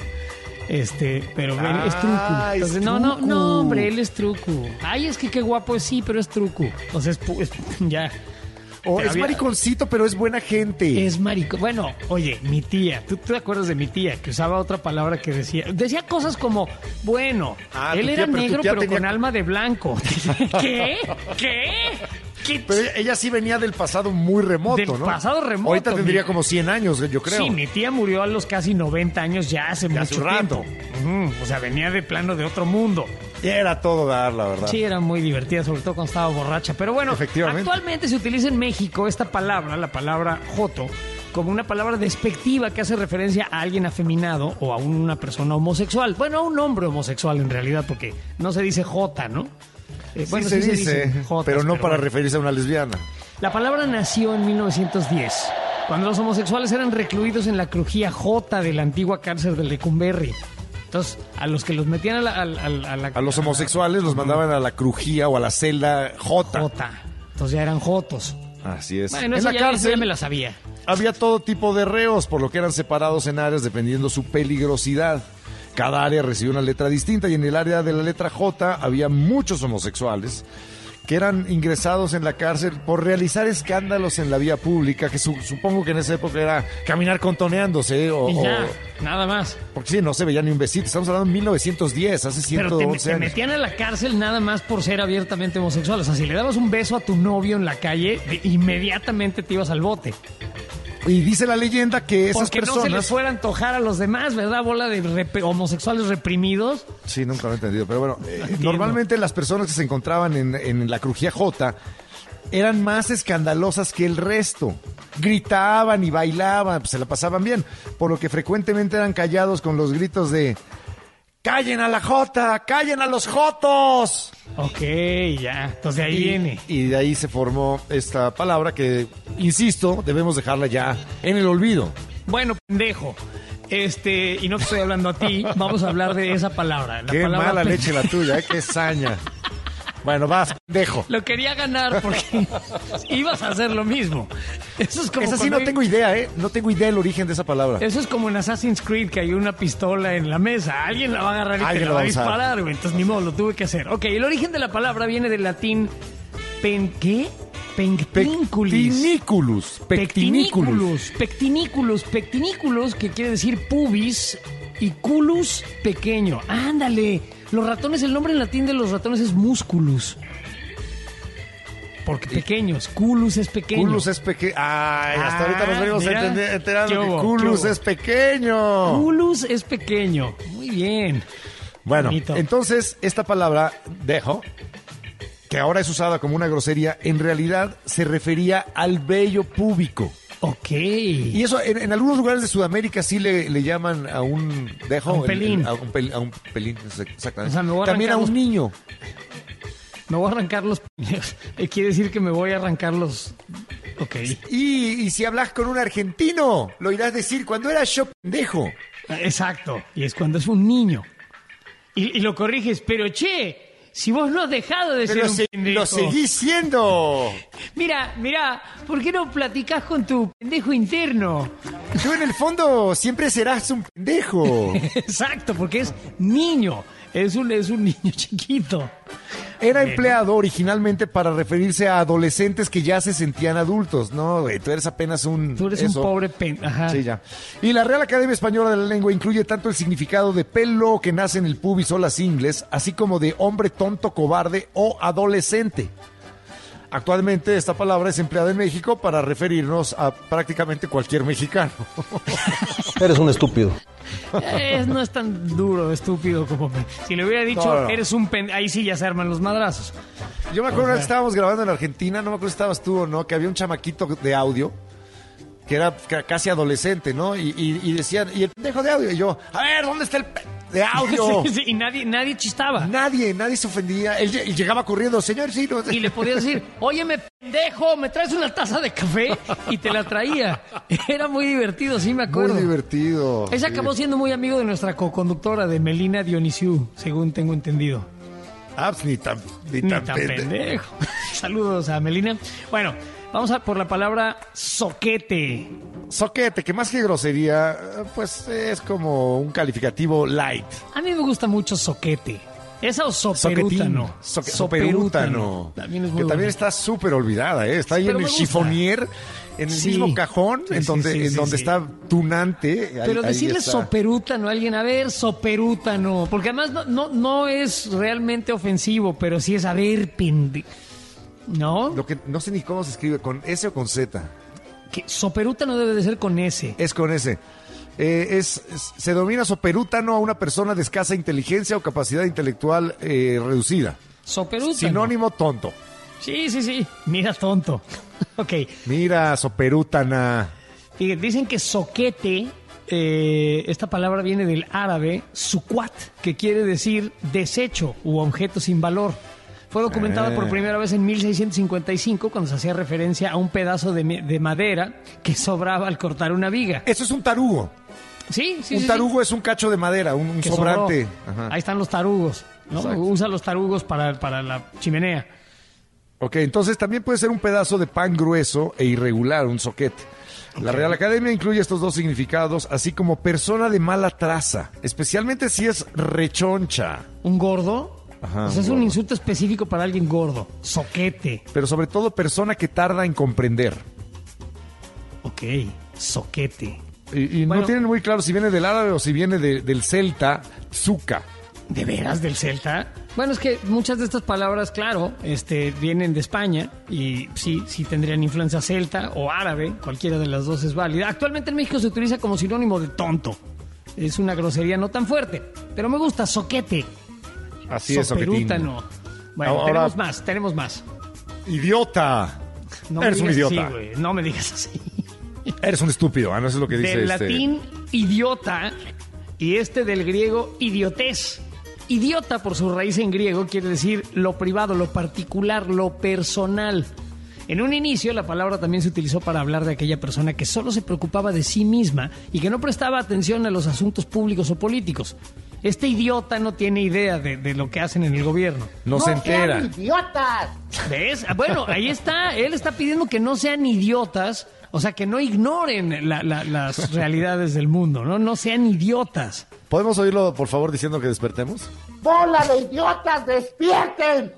Este, pero ven, Ah, es truco. es Entonces, no, no, truco. no, hombre, él es truco. Ay, es que qué guapo es, sí, pero es truco. O sea, es, pu- es- ya. O Pero es había- mariconcito, pero es buena gente. Es marico. Bueno, oye, mi tía, ¿tú te acuerdas de mi tía que usaba otra palabra que decía? Decía cosas como, bueno, Ah, él tu era tía, pero tu negro tía pero tenía- con alma de blanco. ¿Qué? ¿Qué? ¿Qué? Pero ella, ella sí venía del pasado muy remoto, Del ¿no? pasado remoto, Ahorita tendría mi- como cien años, yo creo. Sí, mi tía murió a los casi noventa años ya hace Ya mucho hace un rato. tiempo. Ujú, o sea, venía de plano de otro mundo. Y era todo dar, la verdad. Sí, era muy divertida, sobre todo cuando estaba borracha. Pero bueno, Efectivamente. actualmente se utiliza en México esta palabra, la palabra joto, como una palabra despectiva que hace referencia a alguien afeminado o a una persona homosexual. Bueno, a un hombre homosexual en realidad, porque no se dice jota, ¿no? Eh, Sí bueno, se sí dice, dicen jotas, pero no para bueno. referirse a una lesbiana. La palabra nació en mil novecientos diez, cuando los homosexuales eran recluidos en la crujía J de la antigua cárcel de Lecumberri. Entonces, a los que los metían a la... A, la- a la- A los homosexuales los mandaban a la crujía o a la celda J. Jota. Entonces ya eran jotos. Así es. Bueno, en eso la ya, eso cárcel ya me la sabía. había todo tipo de reos, por lo que eran separados en áreas dependiendo su peligrosidad. Cada área recibía una letra distinta y en el área de la letra J había muchos homosexuales que eran ingresados en la cárcel por realizar escándalos en la vía pública, que su- supongo que en esa época era caminar contoneándose o, Y ya, o- nada más. porque sí, no se veía ni un besito. Estamos hablando de mil novecientos diez, hace Pero te, ciento once te años. metían a la cárcel nada más por ser abiertamente homosexual. O sea, si le dabas un beso a tu novio en la calle, de- inmediatamente te ibas al bote. Y dice la leyenda que esas Porque no se les personas... fuera a antojar a los demás, ¿verdad? Bola de rep- homosexuales reprimidos. Sí, nunca lo he entendido, pero bueno, eh, entiendo. normalmente las personas que se encontraban en, en la crujía J eran más escandalosas que el resto. Gritaban y bailaban, pues, se la pasaban bien, por lo que frecuentemente eran callados con los gritos de ¡callen a la J! ¡Callen a los Jotos! Ok, ya. Entonces de ahí Y- viene. Y de ahí se formó esta palabra que, insisto, debemos dejarla ya en el olvido. Bueno, pendejo. Este, y no te estoy hablando a ti, vamos a hablar de esa palabra. La Qué palabra mala pe- leche la tuya, ¿eh? Qué saña. Bueno, vas, dejo. Lo quería ganar porque ibas a hacer lo mismo. Eso es como Esa sí no cuando- tengo idea, ¿eh? No tengo idea del origen de esa palabra. Eso es como en Assassin's Creed, que hay una pistola en la mesa. Alguien la va a agarrar y te Alguien la la va a va a usar. disparar, güey. Entonces, ni modo, lo tuve que hacer. Ok, el origen de la palabra viene del latín pen... ¿Qué? Pectinculis. Pectiniculus. Pectiniculus. Pectiniculus. Pectiniculus. Pectiniculus, que quiere decir pubis, y culus, pequeño. ¡Ándale! Los ratones, el nombre en latín de los ratones es musculus. Porque pequeños. Culus es pequeño. Culus es pequeño. Ay, hasta Ah, ahorita nos venimos mira. entender- enterando ¿Qué que hubo? Culus ¿Qué hubo? es pequeño. Culus es pequeño. Muy bien. Bueno, Bonito. entonces esta palabra, dejo, que ahora es usada como una grosería, en realidad se refería al vello púbico. Ok. Y eso, en, en algunos lugares de Sudamérica sí le, le llaman a un dejo. A un el- pelín. el- a, un pel- a un pelín, exactamente. O sea, me voy a También a arrancar un los- niño. Me voy a arrancar los... Eh, Quiere decir que me voy a arrancar los... Ok. Y, y si hablas con un argentino, lo irás a decir cuando era yo pendejo. Exacto. Y es cuando es un niño. Y, y lo corriges, pero che, si vos no has dejado de Pero ser un se- pendejo. lo seguís siendo. Mira, mira, ¿por qué no platicás con tu pendejo interno? Tú en el fondo siempre serás un pendejo. Exacto, porque es niño. Es un, es un niño chiquito. Era empleado originalmente para referirse a adolescentes que ya se sentían adultos. No, güey, tú eres apenas un... Tú eres eso. un pobre pen... Ajá. Sí, ya. Y la Real Academia Española de la Lengua incluye tanto el significado de pelo que nace en el pubis o las ingles, así como de hombre tonto, cobarde o adolescente. Actualmente esta palabra es empleada en México para referirnos a prácticamente cualquier mexicano. Eres un estúpido. Es, no es tan duro, estúpido como... Si le hubiera dicho, No, no. eres un pen... Ahí sí ya se arman los madrazos. Yo me acuerdo que estábamos grabando en Argentina, no me acuerdo si estabas tú o no, que había un chamaquito de audio que era ca- casi adolescente, ¿no? Y, y, y decían, ¿y el pendejo de audio? Y yo, a ver, ¿dónde está el pe- de audio? Sí, sí, y nadie, nadie chistaba. Nadie, nadie se ofendía. Él, lle- él llegaba corriendo, señor, sí, no. Y le podías decir, óyeme, pendejo, ¿me traes una taza de café? Y te la traía. Era muy divertido, sí me acuerdo. Muy divertido. Ese sí. acabó siendo muy amigo de nuestra co-conductora, de Melina Dionisiu, según tengo entendido. Ah, pues ni tan, ni Ni tan, tan pende- pendejo. Saludos a Melina. Bueno, vamos a por la palabra soquete. Soquete, que más que grosería, pues es como un calificativo light. A mí me gusta mucho soquete. ¿Esa o Soquetín. soperútano? Soque- soperútano. También es muy que también bueno. está súper olvidada, ¿eh? Está ahí Pero en me el gusta. chifonier, en el Sí. mismo cajón, Sí, en sí, donde, sí, en sí, donde sí. está tunante. ahí- Pero ahí decirle está. soperútano a alguien, a ver, soperútano, porque además no, no, no es realmente ofensivo, pero sí es a ver, pende... ¿No? Lo que no sé ni cómo se escribe, con S o con Z. Que soperútano debe de ser con S. Es con S. Eh, es, es- se denomina soperútano a una persona de escasa inteligencia o capacidad intelectual eh, reducida. Soperútano. Sinónimo tonto. Sí, sí, sí. Mira, tonto. Ok. Mira, soperútana. Fíjate, dicen que soquete, eh, esta palabra viene del árabe suquat, que quiere decir desecho u objeto sin valor. Fue documentada Eh. por primera vez en mil seiscientos cincuenta y cinco cuando se hacía referencia a un pedazo de, me- de madera que sobraba al cortar una viga. Eso es un tarugo. Sí, sí, un sí, tarugo es un cacho de madera, un, un sí, que sobrante. sobró. Ajá. Ahí están los tarugos, ¿no? Exacto. Usa los tarugos para, para la chimenea. Ok, entonces también puede ser un pedazo de pan grueso e irregular, un soquete. La Real Academia incluye estos dos significados, así como persona de mala traza, especialmente si es rechoncha, ¿Un gordo? Ajá, O sea, un es un gordo. insulto específico para alguien gordo. Soquete. pero sobre todo persona que tarda en comprender. Ok, soquete. Y, y Bueno. no tienen muy claro si viene del árabe o si viene de- del celta, tzuca. ¿De veras del celta? Bueno, es que muchas de estas palabras, claro, este, vienen de España y sí, sí tendrían influencia celta o árabe, cualquiera de las dos es válida. Actualmente en México se utiliza como sinónimo de tonto. Es una grosería no tan fuerte, pero me gusta soquete. Así es, soquetín. Soperútano. Bueno, Ahora- tenemos más, tenemos más. Idiota. No Eres me un digas idiota. así, güey, no me digas así. Eres un estúpido, ah, no eso es lo que dice Del este. latín idiota y este del griego idiotés. Idiota, por su raíz en griego, quiere decir lo privado, lo particular, lo personal. En un inicio, la palabra también se utilizó para hablar de aquella persona que solo se preocupaba de sí misma y que no prestaba atención a los asuntos públicos o políticos. Este idiota no tiene idea de, de lo que hacen en el gobierno. No, no se entera. ¡Sean idiotas! ¿Ves? Bueno, ahí está. Él está pidiendo que no sean idiotas, o sea, que no ignoren la, la, las realidades del mundo, ¿no? No sean idiotas. ¿Podemos oírlo, por favor, diciendo que despertemos? ¡Bola de idiotas, despierten!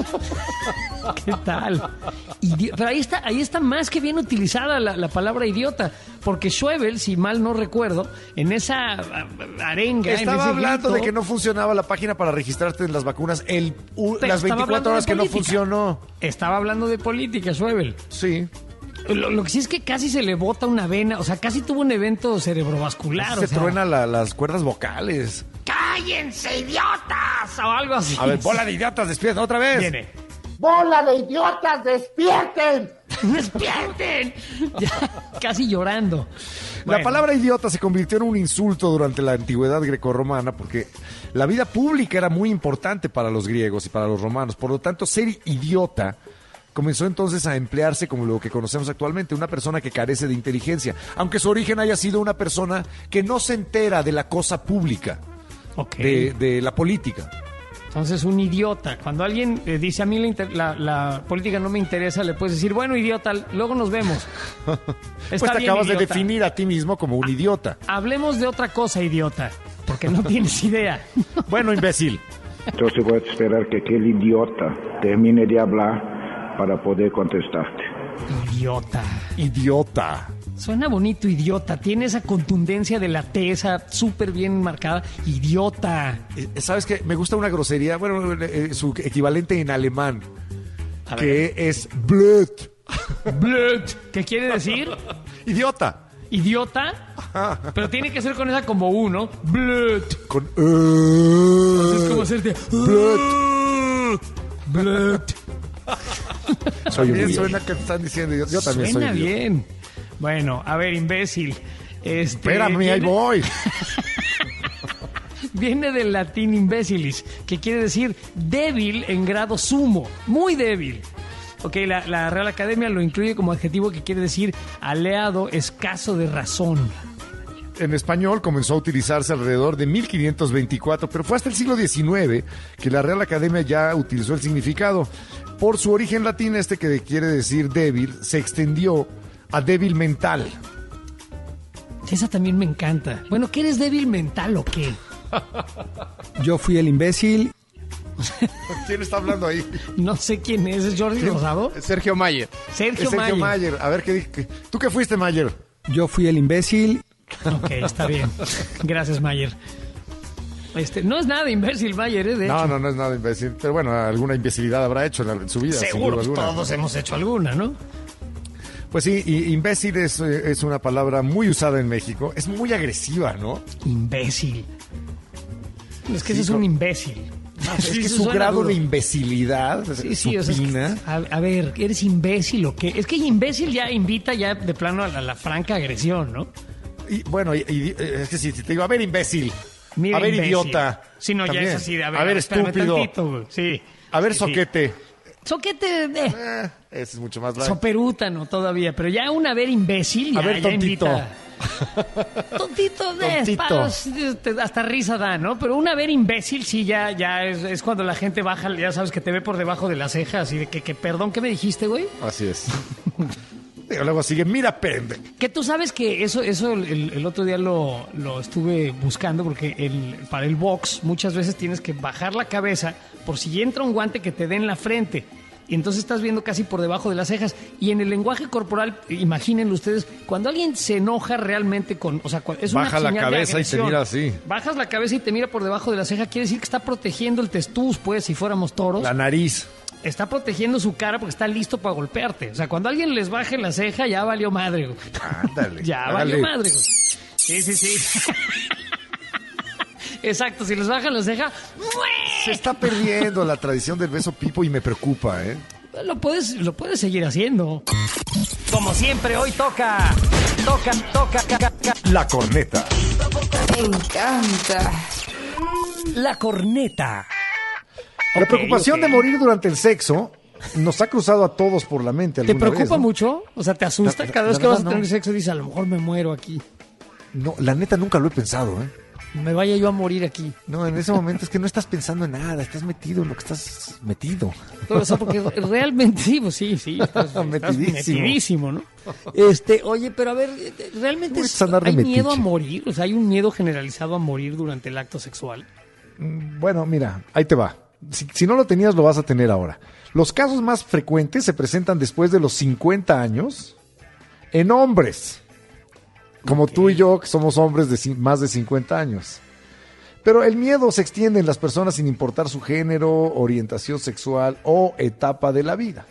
¿Qué tal? Idi- Pero ahí está, ahí está más que bien utilizada la, la palabra idiota, porque Schwebel, si mal no recuerdo, en esa ah, arenga, Estaba en ese hablando grito, de que no funcionaba la página para registrarte en las vacunas el, u- pero las estaba hablando veinticuatro horas de que no política. funcionó. Estaba hablando de política, Schwebel. Sí. Lo, lo que sí es que casi se le bota una vena, o sea, casi tuvo un evento cerebrovascular. Se o sea, truena la- las cuerdas vocales. ¡Cállense, idiotas! O algo así. A ver, bola de idiotas, despierta otra vez. Viene. ¡Bola de idiotas, despierten! ¡Despierten! Ya, casi llorando. La Bueno, palabra idiota se convirtió en un insulto durante la antigüedad grecorromana porque la vida pública era muy importante para los griegos y para los romanos. Por lo tanto, ser idiota comenzó entonces a emplearse como lo que conocemos actualmente, una persona que carece de inteligencia, aunque su origen haya sido una persona que no se entera de la cosa pública, ok. de, de la política. Entonces, un idiota. Cuando alguien eh, dice a mí la, inter- la, la política no me interesa, le puedes decir, bueno, idiota, luego nos vemos. Pues Está te bien, acabas de idiota. definir a ti mismo como un idiota. Hablemos de otra cosa, idiota, porque no tienes idea. Bueno, imbécil. Entonces voy a esperar que aquel idiota termine de hablar para poder contestarte. Idiota. Idiota. Suena bonito, idiota. Tiene esa contundencia de la T, esa súper bien marcada. Idiota. Eh, ¿Sabes qué? Me gusta una grosería, bueno, eh, su equivalente en alemán, A que es blöd. Blut. ¿Qué quiere decir? Idiota. Idiota. Pero tiene que ser con esa como uno. Blut. Con eh, Es como hacerte. blöd. Blut. Soy un idiota. Suena que están diciendo idiota. Yo también Suena soy idiota. bien. Bueno, a ver, imbécil. Este, Espérame, ahí viene- voy. Viene del latín imbécilis, que quiere decir débil en grado sumo, muy débil. Ok, la, la Real Academia lo incluye como adjetivo que quiere decir aleado, escaso de razón. En español comenzó a utilizarse alrededor de mil quinientos veinticuatro, pero fue hasta el siglo diecinueve que la Real Academia ya utilizó el significado. Por su origen latín, este que quiere decir débil, se extendió a débil mental. Esa también me encanta. Bueno, ¿qué eres débil mental o qué? Yo fui el imbécil. ¿Quién está hablando ahí? No sé quién es, ¿es Jordi Rosado? Sergio Mayer. Sergio, Es Sergio Mayer. Mayer. A ver, ¿qué, di- qué- ¿tú qué fuiste, Mayer? Yo fui el imbécil. Ok, está bien. Gracias, Mayer. Este, no es nada imbécil, Mayer, ¿eh? De No, hecho. no, no es nada imbécil. Pero bueno, alguna imbecilidad habrá hecho en, la- en su vida. sin Seguro, duda alguna. todos hemos hecho alguna, ¿no? Pues sí, y imbécil es, eh, es una palabra muy usada en México. Es muy agresiva, ¿no? Imbécil. Es que Sí, ese es con- un imbécil. Es que eso su suena grado duro. de imbecilidad, Sí, sí, o sea, es que- supina. a, a ver, ¿eres imbécil o qué? Es que imbécil ya invita ya de plano a la, la franca agresión, ¿no? Y bueno, y- y- es que si te digo, a ver, imbécil. Mira, a ver, imbécil. idiota. Sí, no, También. ya es así de, a ver, espérame estúpido. tantito, güey. Sí. A ver, Sí, sí. soquete. Soquete, eh, Eh, ese es mucho más light. soperútano todavía, pero ya un a ver imbécil ya, A ver, ya tontito. invita. Tontito, de Tontito. paros, te- hasta risa da, ¿no? Pero una ver imbécil sí ya, ya es, es cuando la gente baja, ya sabes que te ve por debajo de las cejas y de que, que perdón, ¿qué me dijiste, güey? Así es. Y luego sigue, mira, pende. Que tú sabes que eso, eso el, el otro día lo, lo estuve buscando porque el, para el box muchas veces tienes que bajar la cabeza por si entra un guante que te dé en la frente. Y entonces estás viendo casi por debajo de las cejas. Y en el lenguaje corporal, imagínenlo ustedes, cuando alguien se enoja realmente con... O sea, cu- es Baja una la señal de cabeza y te agresión. mira así. Bajas la cabeza y te mira por debajo de la ceja, quiere decir que está protegiendo el testuz, pues, si fuéramos toros. La nariz. Está protegiendo su cara porque está listo para golpearte. O sea, cuando alguien les baje la ceja, ya valió madre, güey. Ándale. Ya hágale. valió madre, güey. Sí, sí, sí. Exacto, si les bajan la ceja, Se está perdiendo la tradición del beso pipo y me preocupa, ¿eh? lo puedes, lo puedes seguir haciendo. Como siempre, hoy toca, toca, toca, ca- ca- ca- La corneta. Me encanta. la corneta. La Ok, preocupación ok. de morir durante el sexo nos ha cruzado a todos por la mente ¿Te alguna preocupa vez, ¿no? mucho? O sea, ¿te asusta? La- Cada vez la que vas a verdad, tener no. sexo dices, a lo mejor me muero aquí. No, la neta nunca lo he pensado, ¿eh? me vaya yo a morir aquí. No, en ese momento es que no estás pensando en nada, estás metido en lo que estás metido. Pero, o sea, porque realmente sí, pues sí, sí, estás, estás Metidísimo. metidísimo, ¿no? Este, oye, pero a ver, ¿realmente es- andar de hay miedo a metiche. morir? O sea, ¿hay un miedo generalizado a morir durante el acto sexual? Mm, Bueno, mira, ahí te va. Si, si no lo tenías, lo vas a tener ahora. Los casos más frecuentes se presentan después de los cincuenta años en hombres. Como tú y yo, que somos hombres de cin- más de cincuenta años. Pero el miedo se extiende en las personas sin importar su género, orientación sexual o etapa de la vida.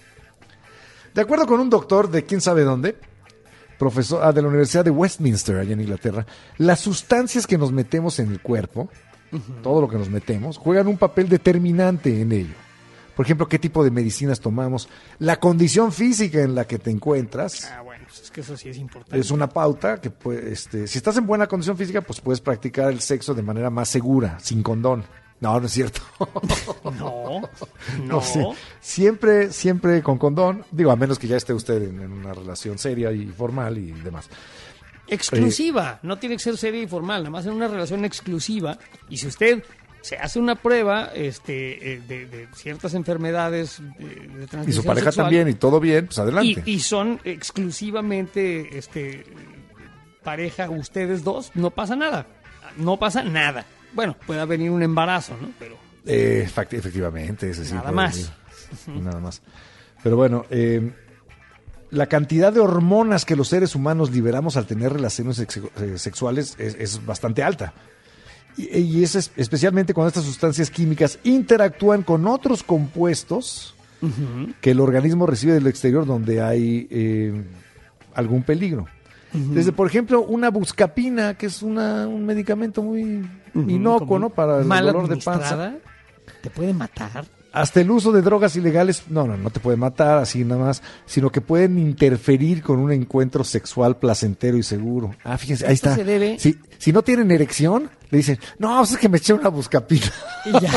De acuerdo con un doctor de quién sabe dónde, profesor ah, de la Universidad de Westminster, allá en Inglaterra, las sustancias que nos metemos en el cuerpo, todo lo que nos metemos, juegan un papel determinante en ello. Por ejemplo, qué tipo de medicinas tomamos, la condición física en la que te encuentras. Ah, bueno, pues es que eso sí es importante. Es una pauta que, pues, este, si estás en buena condición física, pues puedes practicar el sexo de manera más segura, sin condón. No, no es cierto. No, no. No sé. Siempre, siempre con condón. Digo, a menos que ya esté usted en, en una relación seria y formal y demás. Exclusiva, no tiene que ser seria y formal, nada más en una relación exclusiva. Y si usted se hace una prueba este, eh, de, de ciertas enfermedades de, de transmisión Y su pareja sexual, también, y todo bien, pues adelante. Y, y son exclusivamente este, pareja, ustedes dos, no pasa nada. No pasa nada. Bueno, puede venir un embarazo, ¿no? Pero Eh, fact- efectivamente, ese sí. Nada puede más. venir. Nada más. Pero bueno, eh, la cantidad de hormonas que los seres humanos liberamos al tener relaciones sex- eh, sexuales es, es bastante alta. Y, y es es- especialmente cuando estas sustancias químicas interactúan con otros compuestos que el organismo recibe del exterior donde hay eh, algún peligro. Desde, por ejemplo, una buscapina, que es una, un medicamento muy inocuo, como ¿no? Para el mal dolor de panza. administrada, te puede matar. Hasta el uso de drogas ilegales, no, no, no te puede matar así nada más, sino que pueden interferir con un encuentro sexual placentero y seguro. Ah, fíjense, ahí Esto está. se debe- Si, si no tienen erección, le dicen, no, pues es que me eché una buscapina. Y ya.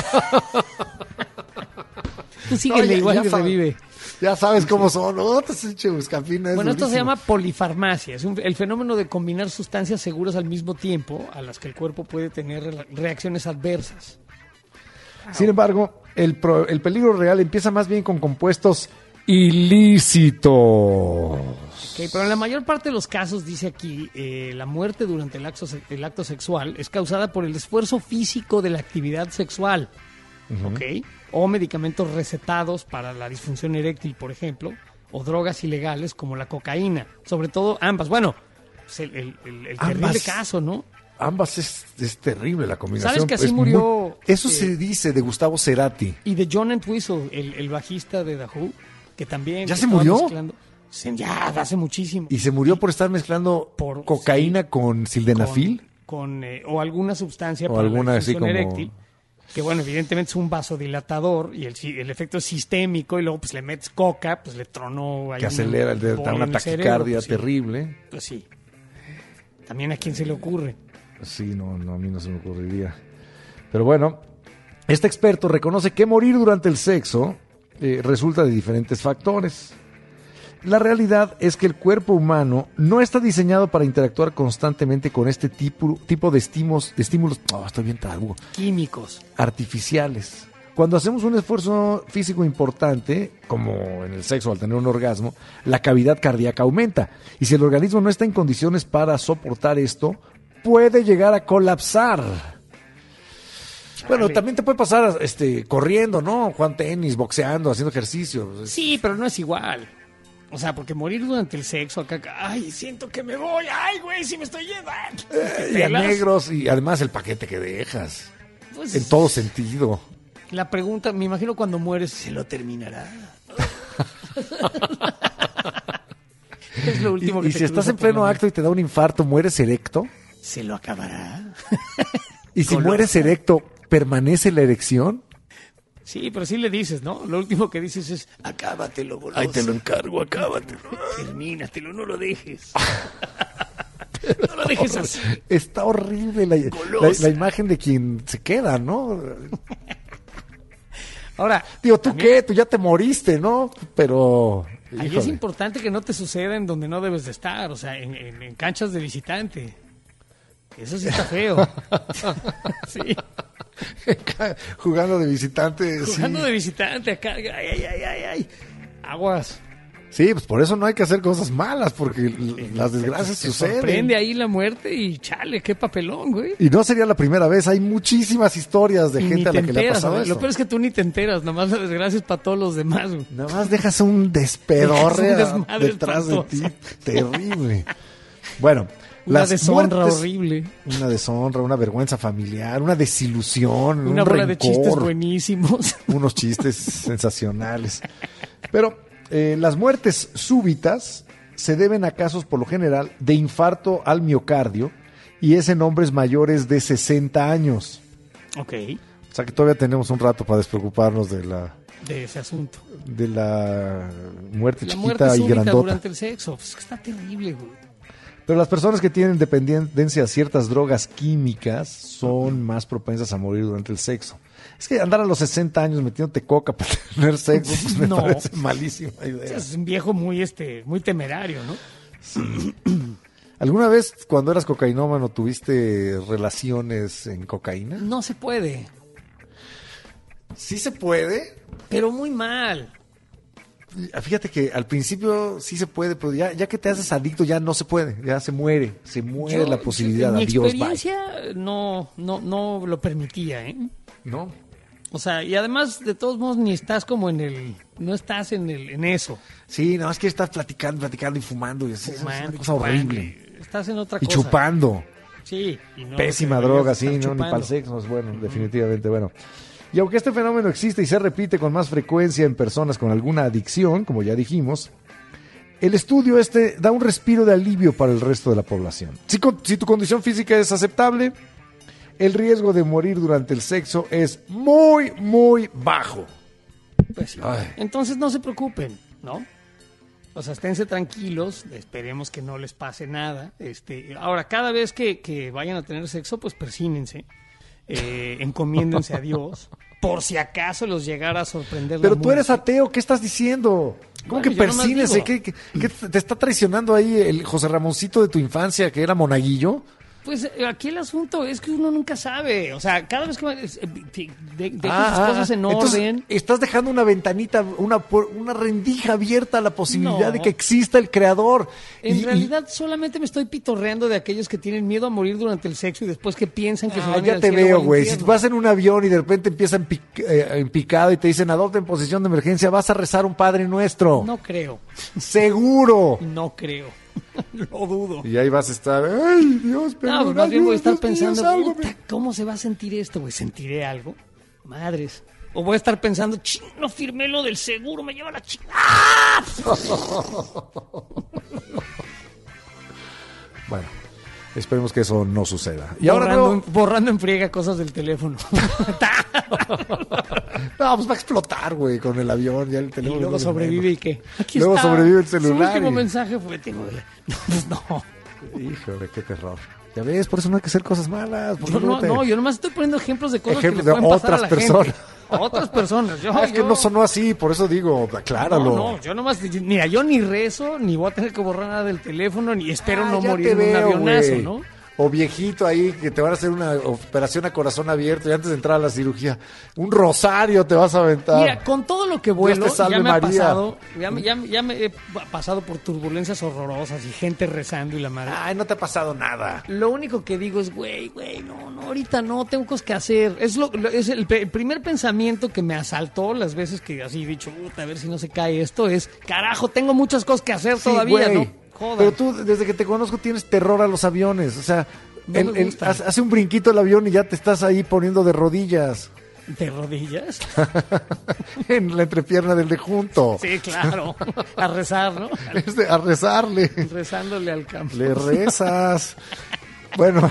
Tú síguele, No, ya- igual ya y sabe- revive. Ya sabes cómo son, no, te has hecho buscapina. es Bueno, esto se durísimo. llama polifarmacia. Es un- el fenómeno de combinar sustancias seguras al mismo tiempo a las que el cuerpo puede tener re- reacciones adversas. Sin embargo, el, pro- el peligro real empieza más bien con compuestos ilícitos. Ok, pero en la mayor parte de los casos, dice aquí, eh, la muerte durante el acto, se- el acto sexual es causada por el esfuerzo físico de la actividad sexual. ¿Ok? O medicamentos recetados para la disfunción eréctil, por ejemplo, o drogas ilegales como la cocaína. Sobre todo ambas. Bueno, es el, el- el- el terrible Ambas. caso, ¿no? Ambas es, es terrible la combinación. ¿Sabes que así es murió, muy- eso eh, se dice de Gustavo Cerati. Y de John Entwistle, el, el bajista de The Who, que también... ¿Ya se estaba murió? mezclando- Se- ya, hace muchísimo. Y se murió por estar mezclando Por- cocaína con sildenafil. Con, con, eh, o alguna sustancia O para alguna la así disfunción como- eréctil. Que bueno, evidentemente es un vasodilatador y el, si- el efecto es sistémico y luego pues le metes coca, pues le tronó ahí Que una acelera, le da bola una en el cerebro, taquicardia pues, sí. terrible. Pues sí. También a quién se le ocurre. Sí, no, no, a mí no se me ocurriría. Pero bueno, este experto reconoce que morir durante el sexo eh, resulta de diferentes factores. La realidad es que el cuerpo humano no está diseñado para interactuar constantemente con este tipo, tipo de estímulos, de estímulos oh, estoy bien trabuco, Químicos. artificiales. Cuando hacemos un esfuerzo físico importante, como en el sexo al tener un orgasmo, la cavidad cardíaca aumenta. Y si el organismo no está en condiciones para soportar esto, puede llegar a colapsar. Bueno, Dale. también te puede pasar este, corriendo, ¿no? Jugando tenis, boxeando, haciendo ejercicio. Sí, pero no es igual. O sea, porque morir durante el sexo, acá, acá, ay, siento que me voy, ay, güey, si me estoy yendo. Ay, Eh, te y a pelas. negros, y además el paquete que dejas. Pues, En todo sentido. La pregunta, me imagino cuando mueres, ¿se lo terminará? Es lo último Y, que y te si estás cruza en por la pleno mente. acto y te da un infarto, ¿mueres erecto? ¿Se lo acabará? Y si Goloso. mueres erecto, ¿permanece la erección? Sí, pero sí le dices, ¿no? Lo último que dices es, acábatelo, goloso. Ahí te lo encargo, acábatelo. Termínatelo, no lo dejes. No lo dejes así. Está horrible la, la, Golosa. la imagen de quien se queda, ¿no? Ahora, Digo, ¿tú también qué? Tú ya te moriste, ¿no? Pero... ahí es híjole. importante que no te suceda en donde no debes de estar, o sea, en, en- en canchas de visitante. Eso sí está feo. Sí. Jugando de visitante. Jugando sí. de visitante acá. Ay, ay, ay, ay, ay. Aguas. Sí, pues por eso no hay que hacer cosas malas, porque las desgracias Se suceden. sorprende ahí la muerte y chale, qué papelón, güey. Y no sería la primera vez, hay muchísimas historias de Y gente ni a la te que le ha enteras, pasado ¿no? esto. Lo peor es que tú ni te enteras, nomás la desgracia es para todos los demás, güey. Nada más dejas un despedorre Dejas un desmadre detrás de espantoso. ti, terrible. Bueno, Una las deshonra muertes- horrible. Una deshonra, una vergüenza familiar, una desilusión, Una un bola de rencor, chistes buenísimos. unos chistes sensacionales. Pero eh, las muertes súbitas se deben a casos, por lo general, de infarto al miocardio y es en hombres mayores de sesenta años. Ok, O sea que todavía tenemos un rato para despreocuparnos de la, de ese asunto. de la muerte La chiquita muerte y súbita grandota. durante el sexo, pues es que está terrible, güey. Pero las personas que tienen dependencia a ciertas drogas químicas son más propensas a morir durante el sexo. Es que andar a los sesenta años metiéndote coca para tener sexo, pues me No. parece malísima idea. Es un viejo muy, este, muy temerario, ¿no? ¿Alguna vez cuando eras cocainómano tuviste relaciones en cocaína? No se puede, Sí se puede. pero muy mal. Fíjate que al principio sí se puede, pero ya, ya que te haces adicto ya no se puede, ya se muere, se muere Yo, la posibilidad. en mi Adiós, bye. experiencia no, no, no lo permitía, ¿eh? ¿No? O sea, y además, de todos modos, ni estás como en el... No estás en el en eso. Sí, no, es que estás platicando, platicando y fumando. Y así, es Fumando, una cosa chupando, horrible. Estás en otra Y cosa. chupando. Sí. Y no Pésima deberías droga, estar sí, no, ni chupando. para el sexo es bueno, definitivamente bueno. Y aunque este fenómeno existe y se repite con más frecuencia en personas con alguna adicción, como ya dijimos, el estudio este da un respiro de alivio para el resto de la población. Si, con- si tu condición física es aceptable, el riesgo de morir durante el sexo es muy, muy bajo. Pues sí. Ay. Entonces no se preocupen, ¿no? O sea, esténse tranquilos, esperemos que no les pase nada. Este, ahora, cada vez que, que vayan a tener sexo, pues persínense, eh, encomiéndense a Dios, por si acaso los llegara a sorprender la Pero tú eres muerte. ateo, ¿qué estás diciendo? ¿Cómo Bueno, que yo nomás persínese? digo. ¿Qué, qué- qué te está traicionando ahí el José Ramoncito de tu infancia, que era monaguillo? Pues eh, aquí el asunto es que uno nunca sabe. O sea, cada vez que va- es- eh, de- de- deje Ah, sus cosas ah, en entonces, orden. estás dejando una ventanita, una, pu- una rendija abierta a la posibilidad No. de que exista el creador. En Y- y- realidad solamente me estoy pitorreando de aquellos que tienen miedo a morir durante el sexo y después que piensan que se Ah, van a ir ya al te cielo o veo, al güey. Si infierno. vas en un avión y de repente empieza en, pic- eh, en picado y te dicen adopta en posición de emergencia, vas a rezar un Padre Nuestro. No creo, Seguro. no creo. Lo dudo. Y ahí vas a estar, ay, Dios, No, perdón, pues más bien voy a estar Dios mío, pensando, sálvame. puta, ¿cómo se va a sentir esto, güey? ¿Sentiré algo? Madres. O voy a estar pensando, ching, no firmé lo del seguro, me lleva la chingada. Bueno, esperemos que eso no suceda. Y ahora borrando, no, en, borrando en friega cosas del teléfono. no, pues va a explotar, güey, con el avión. Ya el Y teléfono luego no es sobrevive menos. y qué. Aquí Luego está. sobrevive el Su celular último y- mensaje fue, tengo... No, pues no. Híjole, qué terror. Ya ves, por eso no hay que hacer cosas malas. porque Yo no, luego te- no, yo nomás estoy poniendo ejemplos de cosas Ejemplos que le de pueden pasar otras a la personas. gente. A otras personas. Yo, Ah, es que yo- no sonó así, por eso digo, acláralo. No, no, yo nomás, mira, yo ni rezo, ni voy a tener que borrar nada del teléfono, ni espero Ah, no ya morir te en un veo, avionazo, güey. ¿no? O viejito ahí que te van a hacer una operación a corazón abierto y antes de entrar a la cirugía, un rosario te vas a aventar. Mira, con todo lo que vuelo, Dios te salve, ya me ha María. pasado, ya, me- ya, me- ya me he pasado por turbulencias horrorosas y gente rezando y la madre. Ay, no te ha pasado nada. Lo único que digo es, güey, güey, no, no, ahorita no, tengo cosas que hacer. Es, lo, lo- es el, pe- el primer pensamiento que me asaltó las veces que así he dicho, puta, a ver si no se cae esto, es, carajo, tengo muchas cosas que hacer Sí, todavía, güey. ¿no? Joder. Pero tú, desde que te conozco, tienes terror a los aviones. O sea, No el- me el- gustan. hace hace un brinquito el avión y ya te estás ahí poniendo de rodillas ¿De rodillas? en la entrepierna del de junto. Sí, claro. A rezar, ¿no? Es de- a rezarle. Rezándole al campo. Le rezas. Bueno.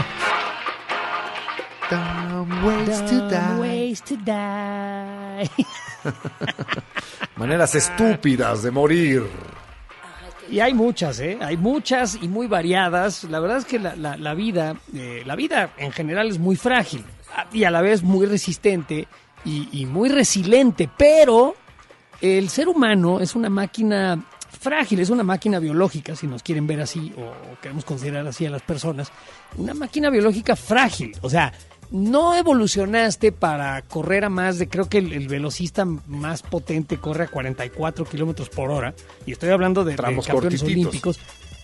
Dumb ways to Dumb die. ways to die. Maneras estúpidas de morir. Y hay muchas, ¿eh? Hay muchas y muy variadas. La verdad es que la, la- la vida, eh, la vida en general es muy frágil y a la vez muy resistente y, y muy resiliente, pero el ser humano es una máquina frágil, es una máquina biológica, si nos quieren ver así o queremos considerar así a las personas, una máquina biológica frágil, o sea, no evolucionaste para correr a más de, creo que el, el velocista más potente corre a cuarenta y cuatro kilómetros por hora, y estoy hablando de, de Tramos campeones cortititos. olímpicos.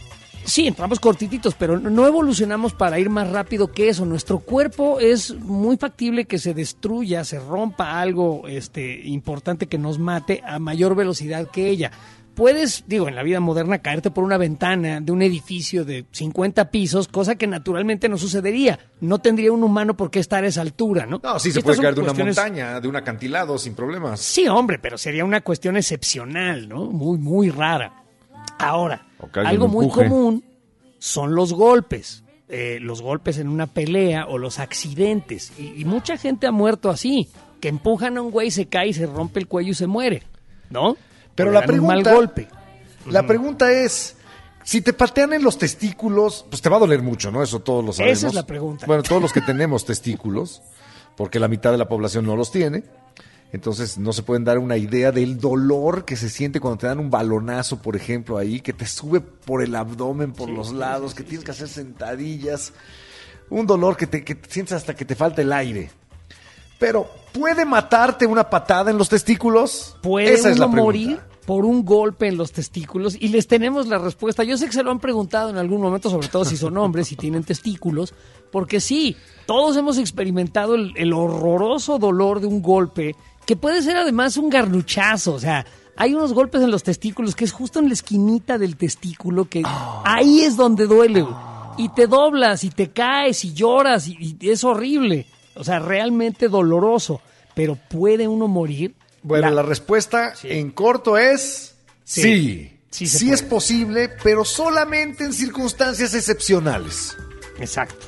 Sí, entramos cortititos, pero no evolucionamos para ir más rápido que eso. Nuestro cuerpo es muy factible que se destruya, se rompa algo este, importante que nos mate a mayor velocidad que ella. Puedes, digo, en la vida moderna caerte por una ventana de un edificio de cincuenta pisos, cosa que naturalmente no sucedería. No tendría un humano por qué estar a esa altura, ¿no? No, sí se Estas puede son caer de una cuestiones- montaña, de un acantilado, sin problemas. Sí, hombre, pero sería una cuestión excepcional, ¿no? Muy, muy rara. Ahora, O que alguien algo lo muy empuje. común son los golpes. Eh, los golpes en una pelea o los accidentes. Y, y mucha gente ha muerto así, que empujan a un güey, se cae y se rompe el cuello y se muere, ¿no? Pero O la le dan un pregunta, mal golpe. la pregunta es, si te patean en los testículos, pues te va a doler mucho, ¿no? Eso todos lo sabemos. Esa es la pregunta. Bueno, todos los que tenemos testículos, porque la mitad de la población no los tiene, entonces no se pueden dar una idea del dolor que se siente cuando te dan un balonazo, por ejemplo, ahí, que te sube por el abdomen, por los lados, que tienes que hacer sentadillas, un dolor que te, que te sientes hasta que te falta el aire. Pero, ¿puede matarte una patada en los testículos? ¿Puede Esa es la uno pregunta. morir por un golpe en los testículos? Y les tenemos la respuesta. Yo sé que se lo han preguntado en algún momento, sobre todo si son hombres y tienen testículos, porque sí, todos hemos experimentado el, el horroroso dolor de un golpe, que puede ser además un garnuchazo. O sea, hay unos golpes en los testículos que es justo en la esquinita del testículo, que ahí es donde duele. güey. Y te doblas, y te caes, y lloras, y, y es horrible. O sea, realmente doloroso. Pero ¿puede uno morir? Bueno, La- la, respuesta en corto es sí. Sí. Sí, Sí se es puede. posible, pero solamente en circunstancias excepcionales. Exacto.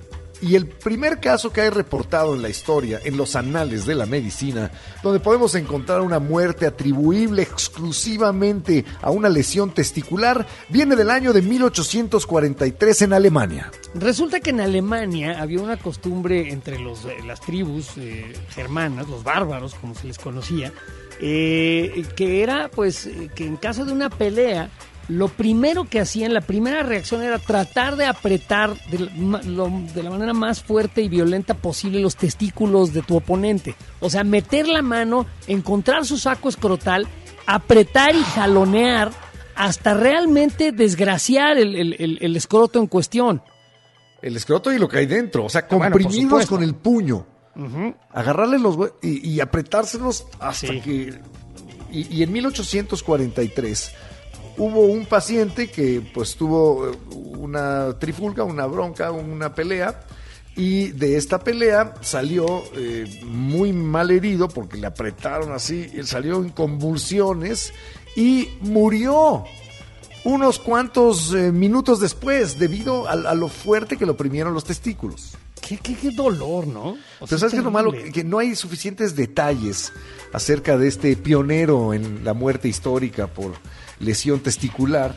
Y el primer caso que hay reportado en la historia, en los anales de la medicina, donde podemos encontrar una muerte atribuible exclusivamente a una lesión testicular, viene del año de mil ochocientos cuarenta y tres en Alemania. Resulta que en Alemania había una costumbre entre los, eh, las tribus eh, germanas, los bárbaros, como se les conocía, eh, que era pues eh, que en caso de una pelea, lo primero que hacían, la primera reacción era tratar de apretar de la, ma- lo- de la manera más fuerte y violenta posible los testículos de tu oponente. O sea, meter la mano, encontrar su saco escrotal, apretar y jalonear hasta realmente desgraciar el, el- el- el escroto en cuestión. El escroto y lo que hay dentro, o sea, Bueno, por comprimidos supuesto. con el puño. Agarrarle los hue- y, y apretárselos hasta Sí. que... Y, y en mil ochocientos cuarenta y tres hubo un paciente que pues tuvo eh, una trifulca, una bronca, una pelea, y de esta pelea salió eh, muy mal herido porque le apretaron así, él salió en convulsiones y murió unos cuantos eh, minutos después debido a, a lo fuerte que lo oprimieron los testículos. Qué, qué, qué dolor, ¿no? O Pero sea, ¿sabes qué es lo malo? terrible. Que no hay suficientes detalles acerca de este pionero en la muerte histórica por lesión testicular.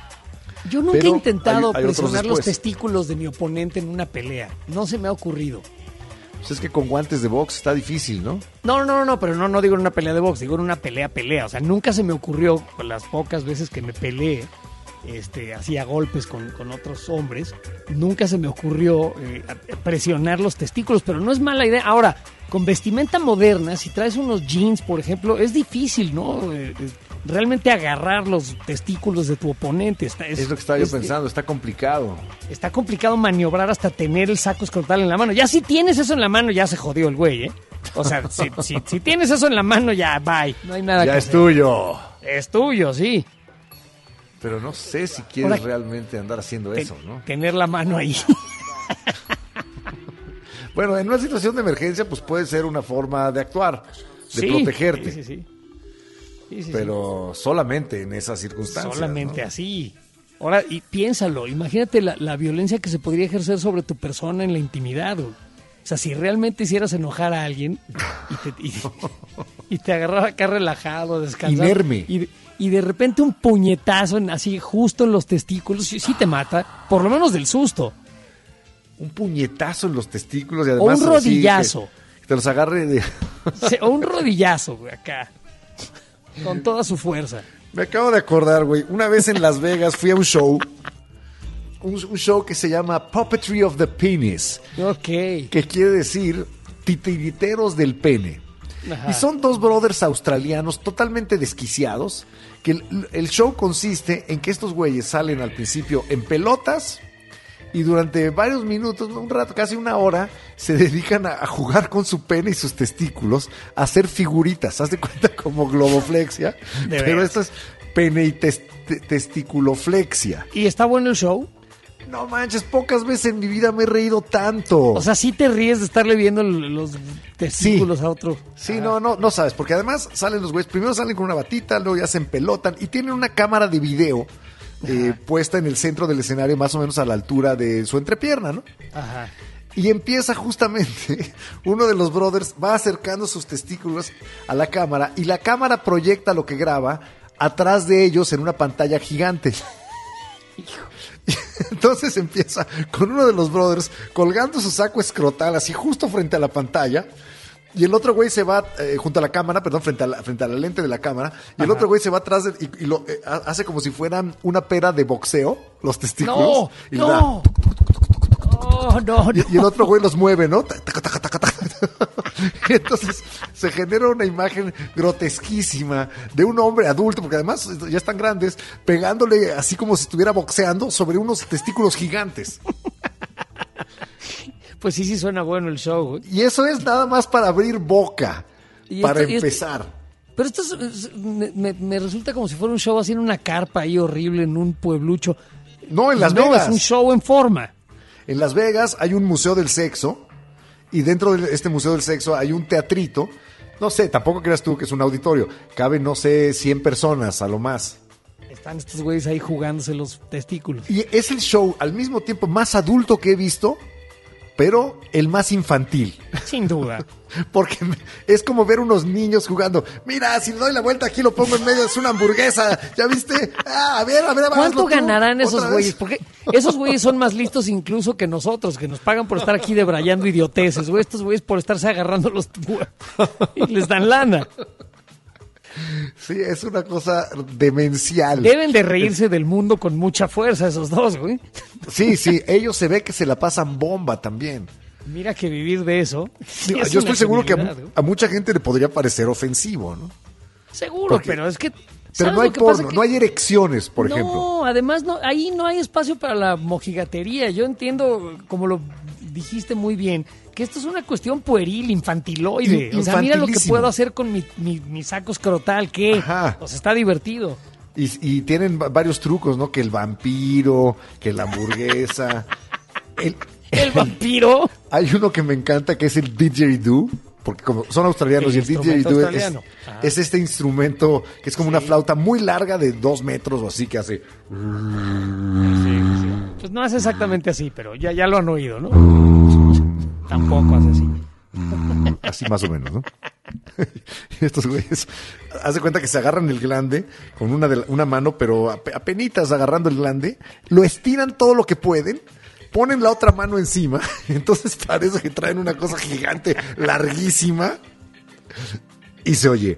Yo nunca he pero intentado hay- hay otros presionar los después. testículos de mi oponente en una pelea. No se me ha ocurrido. Pues es que con guantes de box está difícil, ¿no? No, no, no, no, pero no, no digo en una pelea de box, digo en una pelea, pelea. O sea, nunca se me ocurrió, con las pocas veces que me peleé, este, hacía golpes con, con otros hombres, nunca se me ocurrió eh, a- presionar los testículos, pero no es mala idea. Ahora, con vestimenta moderna, si traes unos jeans, por ejemplo, es difícil, ¿no? Eh, eh, realmente agarrar los testículos de tu oponente. Está, Es, lo que estaba yo es- pensando, está complicado. Está complicado maniobrar hasta tener el saco escrotal en la mano. Ya si tienes eso en la mano, ya se jodió el güey, ¿eh? O sea, si, si, si tienes eso en la mano, ya, bye. No hay nada Ya que es hacer. tuyo. Es tuyo, sí. Pero no sé si quieres Ahora, realmente andar haciendo Ten- eso, ¿no? Tener la mano ahí. Bueno, en una situación de emergencia, pues puede ser una forma de actuar, de Sí, protegerte. Sí, sí, sí. Sí, sí, sí. Pero solamente en esas circunstancias. Solamente ¿no? así. Ahora, y piénsalo, imagínate la, la violencia que se podría ejercer sobre tu persona en la intimidad. güey. O sea, si realmente hicieras enojar a alguien y te, y, y te agarrara acá relajado, descansado. Inerme. Y, de- y de repente un puñetazo en- así justo en los testículos, sí, sí te mata, por lo menos del susto. Un puñetazo en los testículos y además un así rodillazo. que- que te los agarre de... Se- o un rodillazo, güey, acá. Con toda su fuerza. Me acabo de acordar, güey. Una vez en Las Vegas fui a un show. Un, un show que se llama Puppetry of the Penis. Ok. Que quiere decir titiriteros del pene. Ajá. Y son dos brothers australianos totalmente desquiciados. Que el, el show consiste en que estos güeyes salen al principio en pelotas. Y durante varios minutos, un rato, casi una hora, se dedican a, a jugar con su pene y sus testículos, a hacer figuritas. Haz de cuenta como globoflexia, De pero veras. esto es pene y tes- te- testiculoflexia. ¿Y está bueno el show? No manches, pocas veces en mi vida me he reído tanto. O sea, sí te ríes de estarle viendo el- los testículos Sí. a otro. Sí, Ah. no, no, no sabes, porque además salen los güeyes, primero salen con una batita, luego ya se empelotan y tienen una cámara de video eh, puesta en el centro del escenario, más o menos a la altura de su entrepierna, ¿no? Ajá. Y empieza justamente, uno de los brothers va acercando sus testículos a la cámara y la cámara proyecta lo que graba atrás de ellos en una pantalla gigante. Entonces empieza con uno de los brothers colgando su saco escrotal así justo frente a la pantalla. Y el otro güey se va eh, junto a la cámara, perdón, frente a la, frente a la lente de la cámara. Y el Ajá. otro güey se va atrás de- y, y lo eh, ha- hace como si fueran una pera de boxeo, los testículos. No, y le da- no. No, no, no. Y, y el otro güey los mueve, ¿no? Taca, taca, taca, taca. Y entonces se genera una imagen grotesquísima de un hombre adulto, porque además ya están grandes, pegándole así como si estuviera boxeando sobre unos testículos gigantes. Pues sí, sí suena bueno el show, güey. Y eso es nada más para abrir boca, Y para esto- y esto- empezar. Pero esto es- es- me, me- me resulta como si fuera un show así en una carpa ahí horrible, en un pueblucho. No, en Las no, Vegas. es un show en forma. En Las Vegas hay un museo del sexo y dentro de este museo del sexo hay un teatrito. No sé, tampoco creas tú que es un auditorio. Caben, no sé, cien personas a lo más. Están estos güeyes ahí jugándose los testículos. Y es el show al mismo tiempo más adulto que he visto, pero el más infantil. Sin duda. Porque me- es como ver unos niños jugando. Mira, si le doy la vuelta aquí lo pongo en medio, es una hamburguesa. ¿Ya viste? Ah, a ver, a ver, ¿Cuánto hazlo tú, ganarán esos otra vez. güeyes? Porque esos güeyes son más listos incluso que nosotros, que nos pagan por estar aquí debrayando idioteces, güey. Estos güeyes por estarse agarrando los y les dan lana. Sí, es una cosa demencial. Deben de reírse del mundo con mucha fuerza esos dos, güey. Sí, sí, ellos se ve que se la pasan bomba también. Mira que vivir de eso. sí Yo es estoy una seguro que a, mu- genialidad, güey. a mucha gente le podría parecer ofensivo, ¿no? Seguro, Porque- pero es que... Pero ¿sabes no hay lo que pasa? porno, Que- no hay erecciones, por no, ejemplo. además no, ahí no hay espacio para la mojigatería. Yo entiendo, como lo dijiste muy bien, que esto es una cuestión pueril, infantiloide. In- o sea, mira lo que infantilísimo. puedo hacer con mi, mi, mi saco escrotal, que Ajá. pues está divertido. Y, y tienen va- varios trucos, ¿no? Que el vampiro, que la hamburguesa. el, El vampiro. Hay uno que me encanta que es el didgeridoo, porque como son australianos El y el instrumento didgeridoo es, australiano. Ajá. es este instrumento que es como una flauta muy larga de dos metros o así que hace. Pues no hace exactamente así, pero ya, ya lo han oído, ¿no? Tampoco hace así. Así más o menos, ¿no? Y estos güeyes, haz de cuenta que se agarran el glande con una, de la- una mano, pero ape- apenitas agarrando el glande, lo estiran todo lo que pueden, ponen la otra mano encima, entonces parece que traen una cosa gigante, larguísima, y se oye.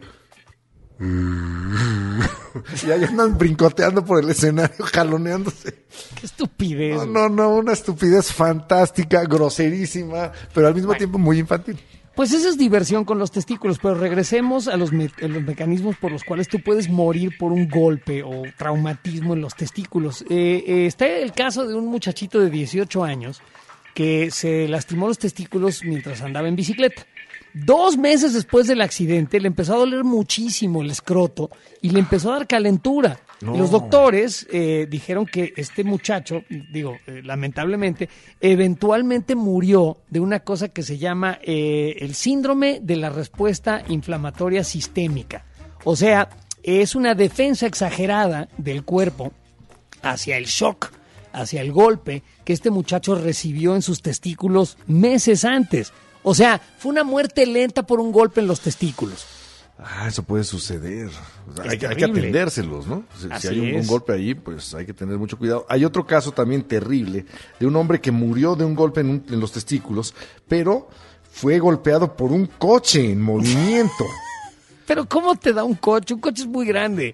Y ahí andan brincoteando por el escenario, jaloneándose. Qué estupidez. No, güey. no, no, una estupidez fantástica, groserísima, pero al mismo tiempo muy infantil. Pues esa es diversión con los testículos, pero regresemos a los, me- a los mecanismos por los cuales tú puedes morir por un golpe o traumatismo en los testículos. Eh, eh, está el caso de un muchachito de dieciocho años que se lastimó los testículos mientras andaba en bicicleta. Dos meses después del accidente le empezó a doler muchísimo el escroto y le empezó a dar calentura. No. Y los doctores eh, dijeron que este muchacho, digo, eh, lamentablemente, eventualmente murió de una cosa que se llama eh, el síndrome de la respuesta inflamatoria sistémica. O sea, es una defensa exagerada del cuerpo hacia el shock, hacia el golpe que este muchacho recibió en sus testículos meses antes. O sea, fue una muerte lenta por un golpe en los testículos. Ah, eso puede suceder. O sea, Es hay, que- hay que terrible. atendérselos, ¿no? Si, si Así hay un, un es. golpe allí, pues hay que tener mucho cuidado. Hay otro caso también terrible de un hombre que murió de un golpe en, un- en los testículos, pero fue golpeado por un coche en movimiento. Pero ¿cómo te da un coche? Un coche es muy grande.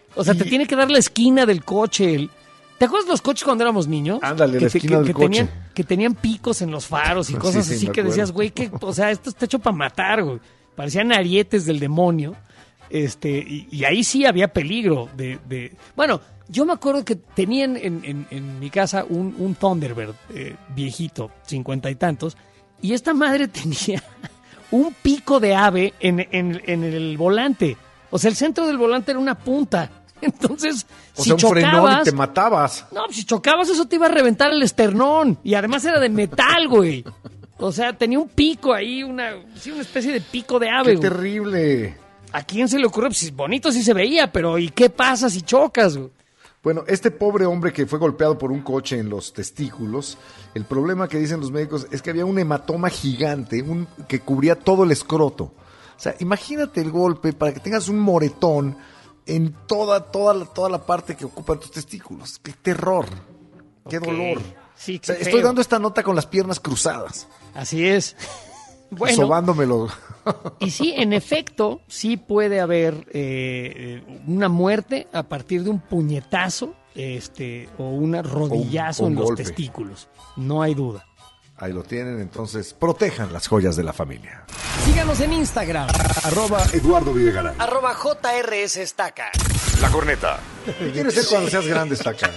O sea, Y- te tiene que dar la esquina del coche. el- ¿Te acuerdas los coches cuando éramos niños? Ándale, que la te- esquina que- del que tenían, coche. que tenían picos en los faros y Sí, cosas sí, así me que acuerdo. decías, güey, que, o sea, esto está hecho para matar, güey. Parecían arietes del demonio. Este, y, y ahí sí había peligro de, de... Bueno, yo me acuerdo que tenían en, en, en mi casa un, un Thunderbird eh, viejito, cincuenta y tantos, y esta madre tenía un pico de ave en, en, en el volante. O sea, el centro del volante era una punta. Entonces, O si sea, un frenón chocabas... y te matabas. No, si chocabas eso te iba a reventar el esternón. Y además era de metal, güey. O sea, tenía un pico ahí, una, sí, una especie de pico de ave, ¡Qué güey. terrible! ¿A quién se le ocurre? Pues bonito sí se veía, pero ¿y qué pasa si chocas, güey? Bueno, este pobre hombre que fue golpeado por un coche en los testículos, el problema que dicen los médicos es que había un hematoma gigante un, que cubría todo el escroto. O sea, imagínate el golpe para que tengas un moretón en toda, toda, la, toda la parte que ocupan tus testículos. ¡Qué terror! ¡Qué Ok. dolor! Sí, O sea, qué estoy feo. dando esta nota con las piernas cruzadas, Así es. Bueno, sobándomelo. y sí, en efecto, sí puede haber eh, una muerte a partir de un puñetazo este, o un rodillazo O un- o un en los golpe. testículos. No hay duda. Ahí lo tienen, entonces protejan las joyas de la familia. Síganos en Instagram, Arroba Eduardo Videgaray. arroba J R S Estaca. La corneta. ¿Qué quieres ser cuando seas grande, Estaca?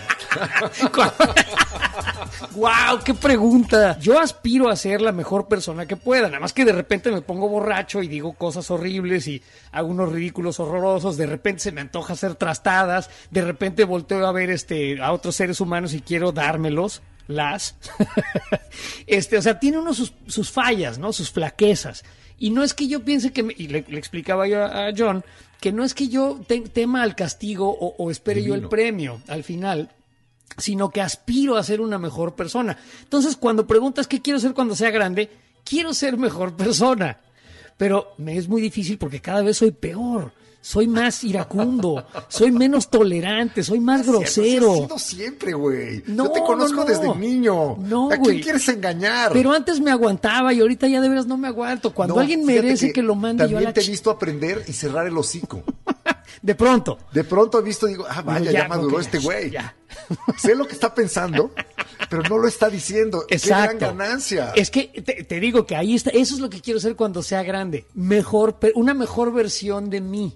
¡Wow! ¡Qué pregunta! Yo aspiro a ser la mejor persona que pueda. Nada más que de repente me pongo borracho y digo cosas horribles y hago unos ridículos horrorosos. De repente se me antoja hacer trastadas. De repente volteo a ver este, a otros seres humanos y quiero dármelos. Las. este, o sea, tiene uno sus, sus fallas, ¿no? Sus flaquezas. Y no es que yo piense que... Me, y le, le explicaba yo a, a John que no es que yo te, tema al castigo o, o espere yo el Divino. premio al final, sino que aspiro a ser una mejor persona. Entonces, cuando preguntas qué quiero ser cuando sea grande, quiero ser mejor persona. Pero me es muy difícil porque cada vez soy peor. Soy más iracundo, soy menos tolerante, soy más Así grosero. ha sido siempre, güey. No, Yo te conozco no, no. desde niño. No, ¿A quién güey. quieres engañar? Pero antes me aguantaba y ahorita ya de veras no me aguanto. Cuando No, alguien fíjate merece que, lo mande yo a también la te he ch... visto aprender y cerrar el hocico. De pronto. De pronto he visto, digo, ah, vaya, Digo, ya, maduró ok, este güey. ya. Sé lo que está pensando, pero no lo está diciendo. Exacto. Qué gran ganancia. Es que te, te digo que ahí está, eso es lo que quiero ser cuando sea grande. Mejor, pe- una mejor versión de mí.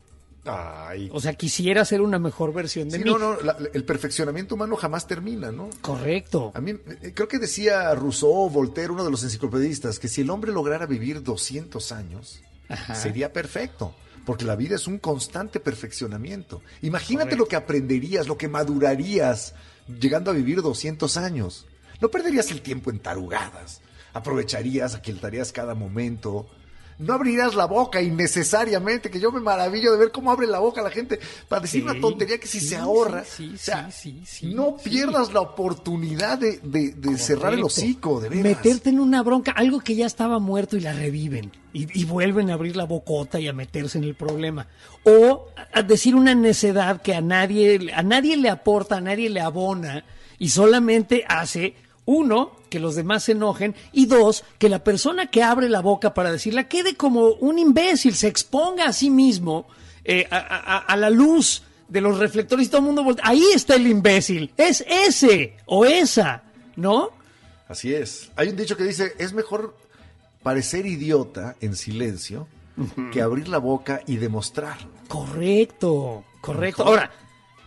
Ay. O sea, quisiera ser una mejor versión de Sí, mí. no, no, la- el perfeccionamiento humano jamás termina, ¿no? Correcto. A mí, eh, creo que decía Rousseau o Voltaire, uno de los enciclopedistas, que si el hombre lograra vivir doscientos años, Ajá. sería perfecto. Porque la vida es un constante perfeccionamiento. Imagínate Correcto. lo que aprenderías, lo que madurarías llegando a vivir doscientos años. No perderías el tiempo en tarugadas. Aprovecharías, aquiltarías cada momento. No abrirás la boca innecesariamente, que yo me maravillo de ver cómo abre la boca la gente para decir Sí, una tontería que si sí, se ahorra. sí, sí, O sea, sí, sí, sí, no sí. pierdas la oportunidad de, de- de cerrar el Correcto. hocico, de veras. Meterte en una bronca, algo que ya estaba muerto y la reviven. Y, y vuelven a abrir la bocota y a meterse en el problema. O a, a decir una necedad que a nadie, a nadie le aporta, a nadie le abona y solamente hace, uno, que los demás se enojen y dos, que la persona que abre la boca para decirla quede como un imbécil, se exponga a sí mismo eh, a, a- a la luz de los reflectores y todo el mundo voltea. Ahí está el imbécil, es ese o esa, ¿no? Así es. Hay un dicho que dice, es mejor parecer idiota en silencio que abrir la boca y demostrarlo. Correcto, correcto. Mejor. Ahora,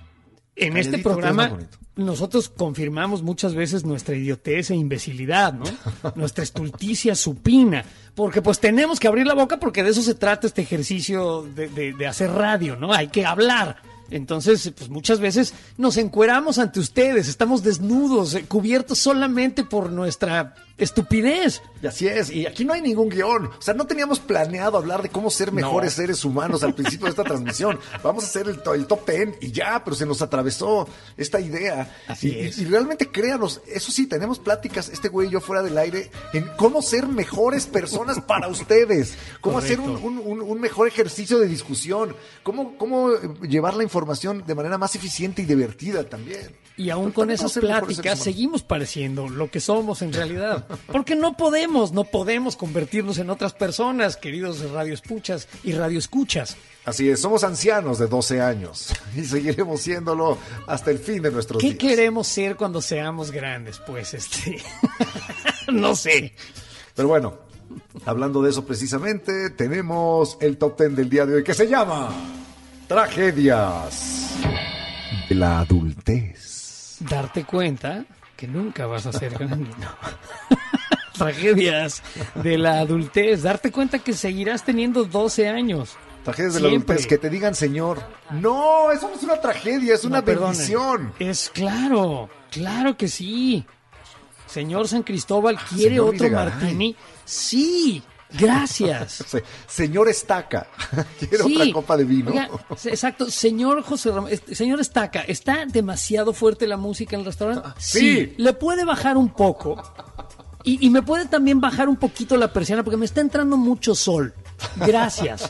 en Calladito, este todo es programa más bonito. nosotros confirmamos muchas veces nuestra idiotez e imbecilidad, ¿no? Nuestra estulticia supina. Porque pues tenemos que abrir la boca porque de eso se trata este ejercicio de, de- de hacer radio, ¿no? Hay que hablar. Entonces, pues muchas veces nos encueramos ante ustedes, estamos desnudos, eh, cubiertos solamente por nuestra estupidez. Y así es, y aquí no hay ningún guión. O sea, no teníamos planeado hablar de cómo ser mejores No. seres humanos al principio de esta transmisión. Vamos a hacer el, to- el top ten y ya, pero se nos atravesó esta idea. Así y, es. y- y realmente créanos, eso sí, tenemos pláticas, este güey y yo fuera del aire, en cómo ser mejores personas para ustedes. Cómo hacer un, Correcto. un- un- un mejor ejercicio de discusión. Cómo, cómo eh, llevar la información de manera más eficiente y divertida también. Y aún Pero con también esas podemos ser mejores seres pláticas humanos. seguimos pareciendo lo que somos en realidad. Porque no podemos, no podemos convertirnos en otras personas, queridos radioescuchas y radioescuchas. Así es, somos ancianos de doce años y seguiremos siéndolo hasta el fin de nuestros ¿Qué días. queremos ser cuando seamos grandes? Pues este, no sé. Pero bueno, hablando de eso precisamente, tenemos el top ten del día de hoy que se llama Tragedias de la adultez. Darte cuenta que nunca vas a ser grande, no. Tragedias de la adultez, darte cuenta que seguirás teniendo doce años. Tragedias de la Siempre. adultez, que te digan señor. No, eso no es una tragedia, es una No, perdonen. bendición. Es claro, claro que sí. Señor San Cristóbal, ¿quiere Señor otro Videgaray. martini? Sí, gracias. Se- Señor Estaca, ¿quiere Sí. otra copa de vino? Oiga, se- exacto, señor José Ramón, este, señor Estaca, ¿está demasiado fuerte la música en el restaurante? sí. ¿Le puede bajar un poco? Y, y me puede también bajar un poquito la persiana porque me está entrando mucho sol. Gracias.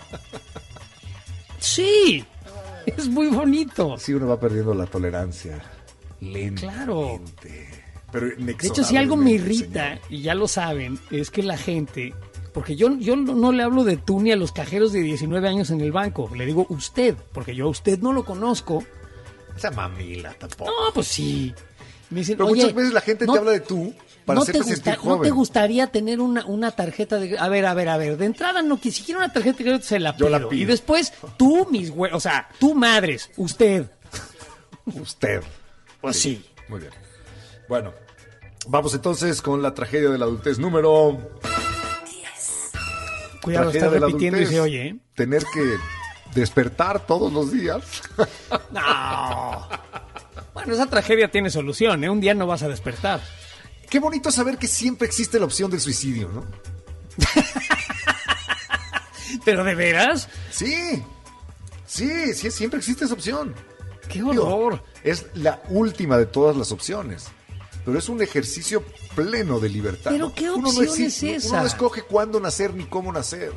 Sí, es muy bonito. Sí, uno va perdiendo la tolerancia. Lentamente. Claro. Pero De hecho, si algo me irrita, y ya lo saben, es que la gente... Porque yo, yo no no le hablo de tú ni a los cajeros de diecinueve años en el banco. Le digo usted, porque yo a usted no lo conozco. Esa mamila tampoco. No, pues sí. Me dicen, Pero oye, muchas veces la gente no- te habla de tú para ¿no hacerte te, gusta- sentir ¿No joven. te gustaría tener una, una tarjeta de... A ver, a ver, a ver. De entrada, no, que si quiero una tarjeta de crédito se la Yo pido. la pido. Y después, tú, mis güey... O sea, tú, madres, usted. Usted. Pues sí. Muy bien. Bueno, vamos entonces con la tragedia de la adultez número... Cuidado, Tragedia está de la repitiendo y adultez. se oye, ¿eh? Tener que despertar todos los días. No. Bueno, esa tragedia tiene solución, ¿eh? Un día no vas a despertar. Qué bonito saber que siempre existe la opción del suicidio, ¿no? ¿Pero de veras? Sí. Sí, sí, siempre existe esa opción. ¡Qué Digo, horror! es la última de todas las opciones. Pero es un ejercicio pleno de libertad. ¿Pero ¿no? qué Uno no opción exi- es esa? Uno no escoge cuándo nacer ni cómo nacer.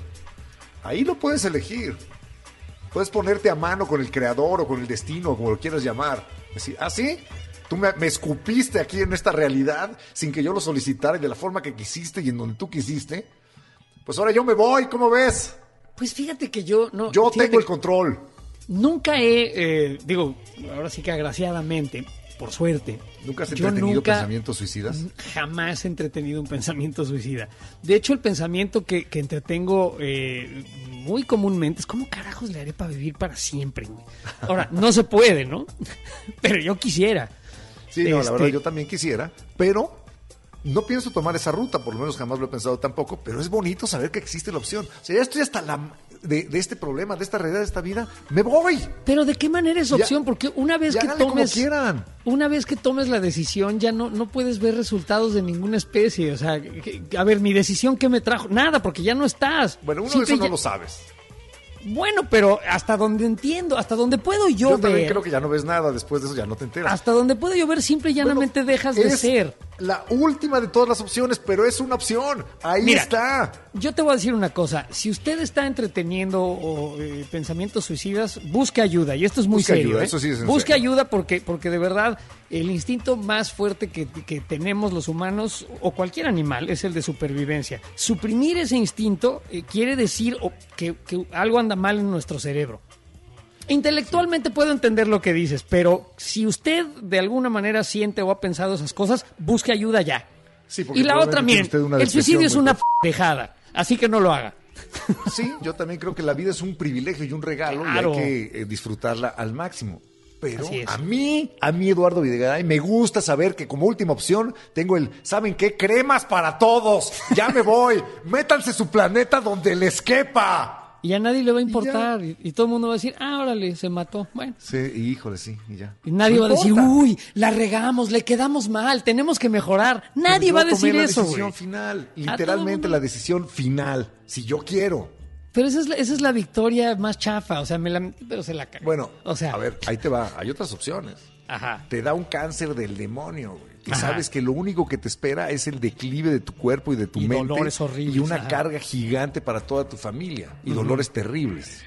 Ahí lo puedes elegir. Puedes ponerte a mano con el creador o con el destino, o como lo quieras llamar. Decir, ¿ah, sí? Tú me, me escupiste aquí en esta realidad sin que yo lo solicitara y de la forma que quisiste y en donde tú quisiste. Pues ahora yo me voy, ¿cómo ves? Pues fíjate que yo no... Yo fíjate tengo el que control. Nunca he, eh, digo, ahora sí que agraciadamente, por suerte. ¿Nunca has yo entretenido nunca- pensamientos suicidas? Jamás he entretenido un pensamiento suicida. De hecho, el pensamiento que, que entretengo eh, muy comúnmente es ¿cómo carajos le haré para vivir para siempre, güey? Ahora, no se puede, ¿no? Pero yo quisiera. Sí, no, la Este- verdad yo también quisiera, pero no pienso tomar esa ruta, por lo menos jamás lo he pensado tampoco, pero es bonito saber que existe la opción. O sea, ya estoy hasta la de, de este problema, de esta realidad, de esta vida, me voy. Pero ¿de qué manera es Ya- opción? Porque una vez ya que háganle como tomes quieran. una vez que tomes la decisión ya no no puedes ver resultados de ninguna especie, o sea, que- que- a ver, mi decisión ¿qué me trajo? Nada, porque ya no estás. Bueno, uno Simple de eso no ya- lo sabes. Bueno, pero hasta donde entiendo, hasta donde puedo yo, Yo, también ver, creo que ya no ves nada, después de eso ya no te enteras. hasta donde puedo yo ver, simple y llanamente Bueno, dejas de es ser. la última de todas las opciones, pero es una opción. Ahí Mira, está. Yo te voy a decir una cosa, si usted está entreteniendo o, eh, pensamientos suicidas, busque ayuda, y esto es muy Busque serio. ayuda, ¿eh? eso sí es en busque serio. ayuda porque, porque de verdad el instinto más fuerte que, que tenemos los humanos o cualquier animal es el de supervivencia. Suprimir ese instinto eh, quiere decir o, que, que algo anda mal en nuestro cerebro. Intelectualmente puedo entender lo que dices, pero si usted de alguna manera siente o ha pensado esas cosas, busque ayuda ya. Sí, porque Y la otra, probablemente miren, tiene usted una el depresión suicidio es muy una profunda. pendejada, así que no lo haga. Sí, yo también creo que la vida es un privilegio y un regalo Claro. y hay que eh, disfrutarla al máximo. Pero Así es. a mí, a mí Eduardo Videgaray, me gusta saber que como última opción tengo el, ¿saben qué? Cremas para todos. Ya me voy. Métanse su planeta donde les quepa. Y a nadie le va a importar. Y, y todo el mundo va a decir, ah, órale, se mató. Bueno. Sí, híjole, sí, y ya. Y nadie No va a decir, importa. uy, la regamos, le quedamos mal, tenemos que mejorar. Nadie Pero va a yo tomé decir la eso, decisión güey. final, todo el literalmente mundo- la decisión final, si yo quiero. Pero esa es, la, esa es la victoria más chafa. O sea, me la, pero se la cago. Bueno, o sea, a ver, ahí te va, hay otras opciones. Ajá. Te da un cáncer del demonio, güey. Y Ajá. sabes que lo único que te espera es el declive de tu cuerpo y de tu Y mente. dolores horribles, y una ajá. carga gigante para toda tu familia. Y dolores terribles.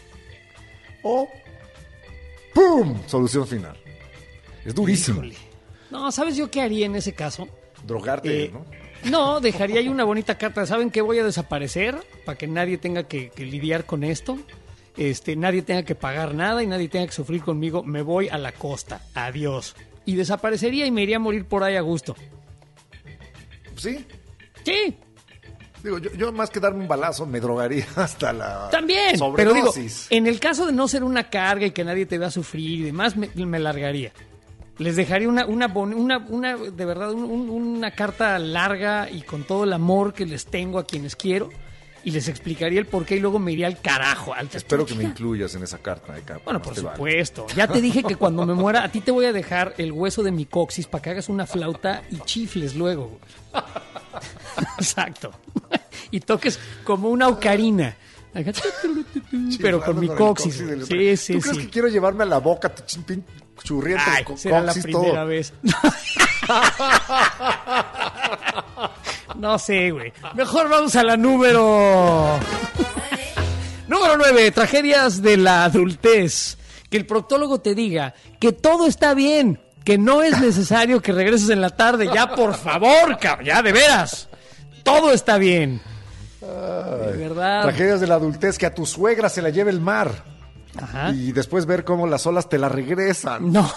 O ¡pum! Solución final. Es durísimo. Híjole. No, ¿sabes yo qué haría en ese caso? Drogarte, Eh, ¿no? No, dejaría ahí una bonita carta. ¿Saben qué? Voy a desaparecer para que nadie tenga que, que lidiar con esto. este, nadie tenga que pagar nada y nadie tenga que sufrir conmigo, me voy a la costa, adiós. Y desaparecería y me iría a morir por ahí a gusto. ¿Sí? Sí. Digo, yo, yo más que darme un balazo me drogaría hasta la También, pero digo, sobredosis. en el caso de no ser una carga y que nadie te vea sufrir y demás, me, me largaría. Les dejaría una, una, una, una de verdad, un, un, una carta larga y con todo el amor que les tengo a quienes quiero y les explicaría el porqué y luego me iría al carajo. Al Espero que me incluyas en esa carta de capa. Bueno, por supuesto. Vale. Ya te dije que cuando me muera, a ti te voy a dejar el hueso de mi coxis para que hagas una flauta y chifles luego. Exacto. Y toques como una ocarina. Pero con mi coxis. coxis sí, sí, ¿Tú crees sí. que quiero llevarme a la boca tu chimpín churriento Ay, co- será la coxis primera todo? vez. No sé, güey. Mejor vamos a la número... Número nueve, tragedias de la adultez. Que el proctólogo te diga que todo está bien, que no es necesario que regreses en la tarde. Ya, por favor, cabrón, ya, de veras. Todo está bien. De verdad. Tragedias de la adultez, que a tu suegra se la lleve el mar. Ajá. Y después ver cómo las olas te la regresan. No,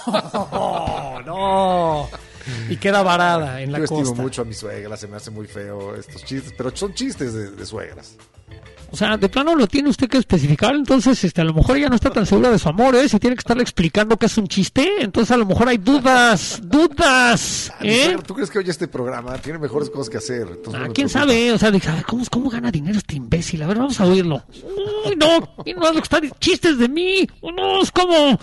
no. Y queda varada en la Yo costa. estimo mucho a mi suegra, se me hace muy feo estos chistes, pero son chistes de, de suegras. O sea, de plano lo tiene usted que especificar, entonces este, a lo mejor ella no está tan segura de su amor, ¿eh? Si tiene que estarle explicando que es un chiste, entonces a lo mejor hay dudas, dudas, Mi ¿eh? suegra, ¿tú crees que oye este programa? Tiene mejores cosas que hacer. Entonces, Ah, no me ¿quién preocupa. sabe? O sea, dije, ay, ¿cómo, ¿cómo gana dinero este imbécil? A ver, vamos a oírlo. Uy, no, y no es lo que está diciendo, chistes de mí, no, es como...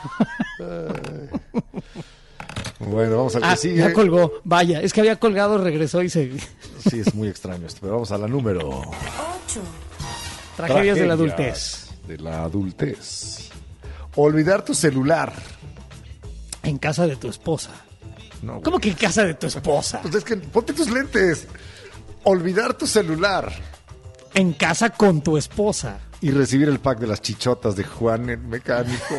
Bueno, vamos al que Ah, sigue. ya colgó. Vaya, es que había colgado, regresó y se... Sí, es muy extraño esto, pero vamos a la número... ocho. Tragedias de la Tragedias adultez. De la adultez. Olvidar tu celular. En casa de tu esposa. No, ¿Cómo que en casa de tu esposa? Pues es que ponte tus lentes. Olvidar tu celular. En casa con tu esposa. Y recibir el pack de las chichotas de Juan el mecánico.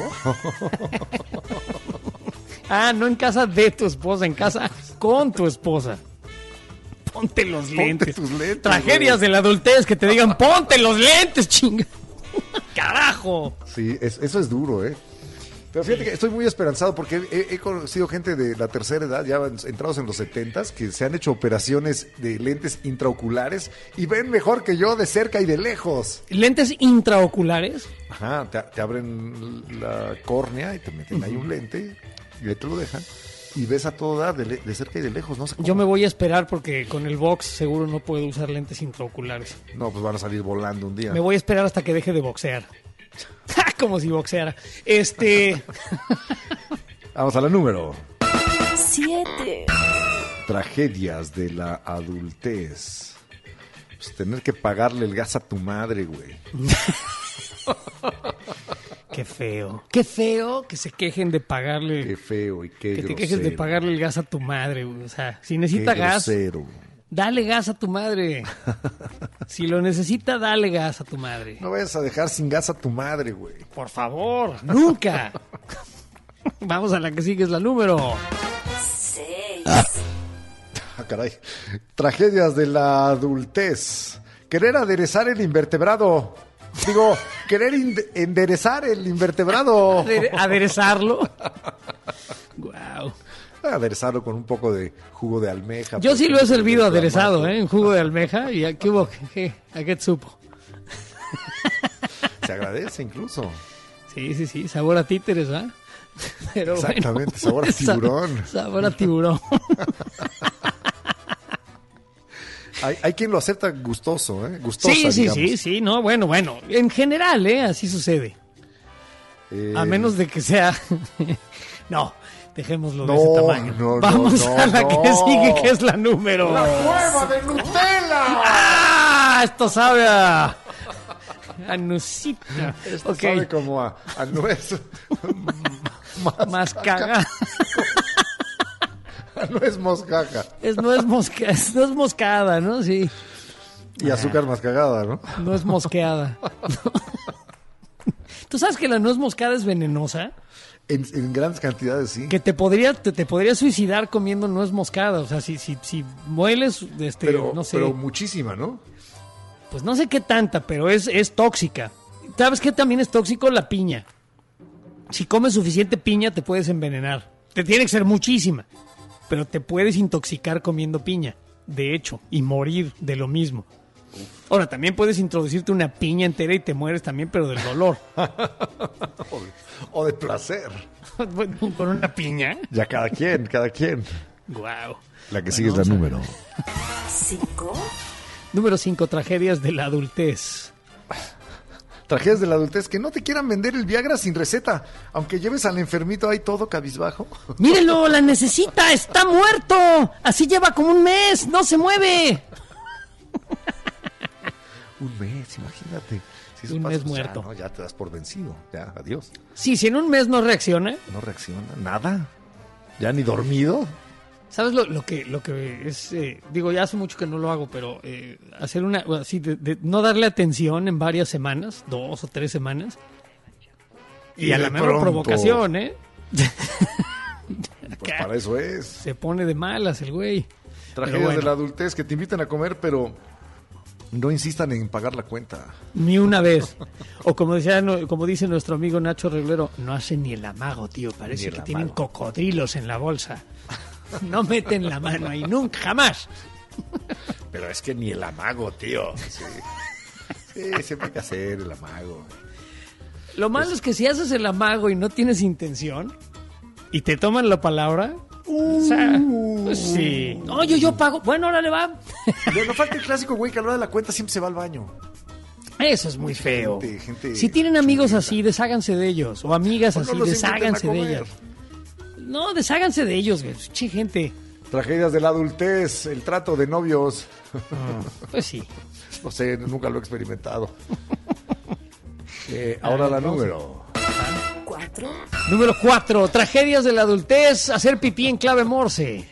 Ah, no en casa de tu esposa, en casa con tu esposa. Ponte los lentes. tus lentes, Tragedias güey. de la adultez que te digan, ponte los lentes, chinga. Carajo. Sí, es- eso es duro, ¿eh? Pero fíjate que estoy muy esperanzado porque he, he conocido gente de la tercera edad, ya entrados en los setentas, que se han hecho operaciones de lentes intraoculares y ven mejor que yo de cerca y de lejos. Lentes intraoculares. Ajá, te, te abren la córnea y te meten ahí un lente y ahí te lo dejan. Y ves a todo dar, de, le- de cerca y de lejos, no sé cómo. Yo me voy a esperar porque con el box seguro no puedo usar lentes intraoculares. No, pues van a salir volando un día. Me voy a esperar hasta que deje de boxear. Como si boxeara. Este. Vamos a la número. siete. Tragedias de la adultez. Pues tener que pagarle el gas a tu madre, güey. Qué feo. Qué feo que se quejen de pagarle. Qué feo y qué que grosero. te quejes de pagarle el gas a tu madre, güey. O sea, si necesita Qué gas, grosero. dale gas a tu madre. Si lo necesita, dale gas a tu madre. No vayas a dejar sin gas a tu madre, güey. Por favor, nunca. Vamos a la que sigue, es la número. seis. Ah, caray. Tragedias de la adultez. Querer aderezar el invertebrado. Digo, querer inde- enderezar el invertebrado. Adere- aderezarlo. Wow. Aderezarlo con un poco de jugo de almeja. Yo por sí lo he ejemplo, servido de aderezado, clamato. ¿eh? En jugo de almeja. ¿Y aquí hubo? ¿Qué? ¿A qué te supo? Se agradece incluso. Sí, sí, sí. Sabor a títeres, ¿ah? Pero Exactamente, bueno. sabor a tiburón. Sa- Sabor a tiburón. Hay, hay quien lo acepta gustoso, ¿eh? Gustosa, Sí, sí, digamos. sí, sí. No, bueno, bueno. En general, ¿eh? Así sucede. Eh, A menos de que sea... No, dejémoslo de No, ese tamaño. no, no, Vamos no, a la no. que sigue, que es la número. ¡Hueva de Nutella! ¡Ah! Esto sabe a... a nucita. Esto Ok, sabe como a, a nuez. Más, más caga. a nuez moscaca. Es, no, es mosca, es, no es moscada, ¿no? Sí, Y azúcar más cagada, ¿no? no es mosqueada. ¿Tú sabes que la nuez moscada es venenosa? En, en grandes cantidades, sí. Que te podría, te, te podría suicidar comiendo nuez moscada. O sea, si, si, si mueles, este, Pero, no sé, pero muchísima, ¿no? pues no sé qué tanta, pero es, es tóxica. ¿Sabes qué también es tóxico? La piña. Si comes suficiente piña te puedes envenenar. Te tiene que ser muchísima. Pero te puedes intoxicar comiendo piña. De hecho, y morir de lo mismo. Ahora, también puedes introducirte una piña entera y te mueres también, pero del dolor. o, de, o de placer. ¿Con una piña? Ya cada quien, cada quien. Guau. La que sigue es la número. Cinco. Número cinco, tragedias de la adultez. Tragedias de la adultez, que no te quieran vender el Viagra sin receta, aunque lleves al enfermito ahí todo cabizbajo. ¡Mírenlo! ¡La necesita! ¡Está muerto! Así lleva como un mes, no se mueve. Un mes, imagínate. Si eso un pasa, mes pues muerto. Ya, ¿no? Ya te das por vencido, ya, adiós. Sí, si en un mes no reacciona. No reacciona, nada. Ya ni dormido. ¿Sabes lo, lo que lo que es? Eh, digo, ya hace mucho que no lo hago, pero eh, hacer una, así, de, de no darle atención en varias semanas, dos o tres semanas, y, y a la menor provocación, ¿eh? Pues para eso es. Se pone de malas el güey. Tragedias bueno. de la adultez que te invitan a comer, pero no insistan en pagar la cuenta. Ni una vez. O como decía, como dice nuestro amigo Nacho Reglero, no hacen ni el amago, tío. Parece que tienen cocodrilos en la bolsa. No meten la mano ahí, nunca, jamás. Pero es que ni el amago, tío. Sí, sí siempre hay que hacer el amago. Lo malo es, es que si haces el amago y no tienes intención y te toman la palabra, uh, o sea, pues sí. Oye, yo pago. Bueno, órale, va. No falta el clásico güey que a la hora de la cuenta siempre se va al baño. Eso es muy feo. Gente, gente si tienen amigos chulita. así, desháganse de ellos. O amigas así, no desháganse de ellas. No, desháganse de ellos, güey. Che, gente. Tragedias de la adultez, el trato de novios. Ah, pues sí. No sé, nunca lo he experimentado. eh, ahora la número. Cuatro. Número cuatro. Tragedias de la adultez, hacer pipí en clave Morse.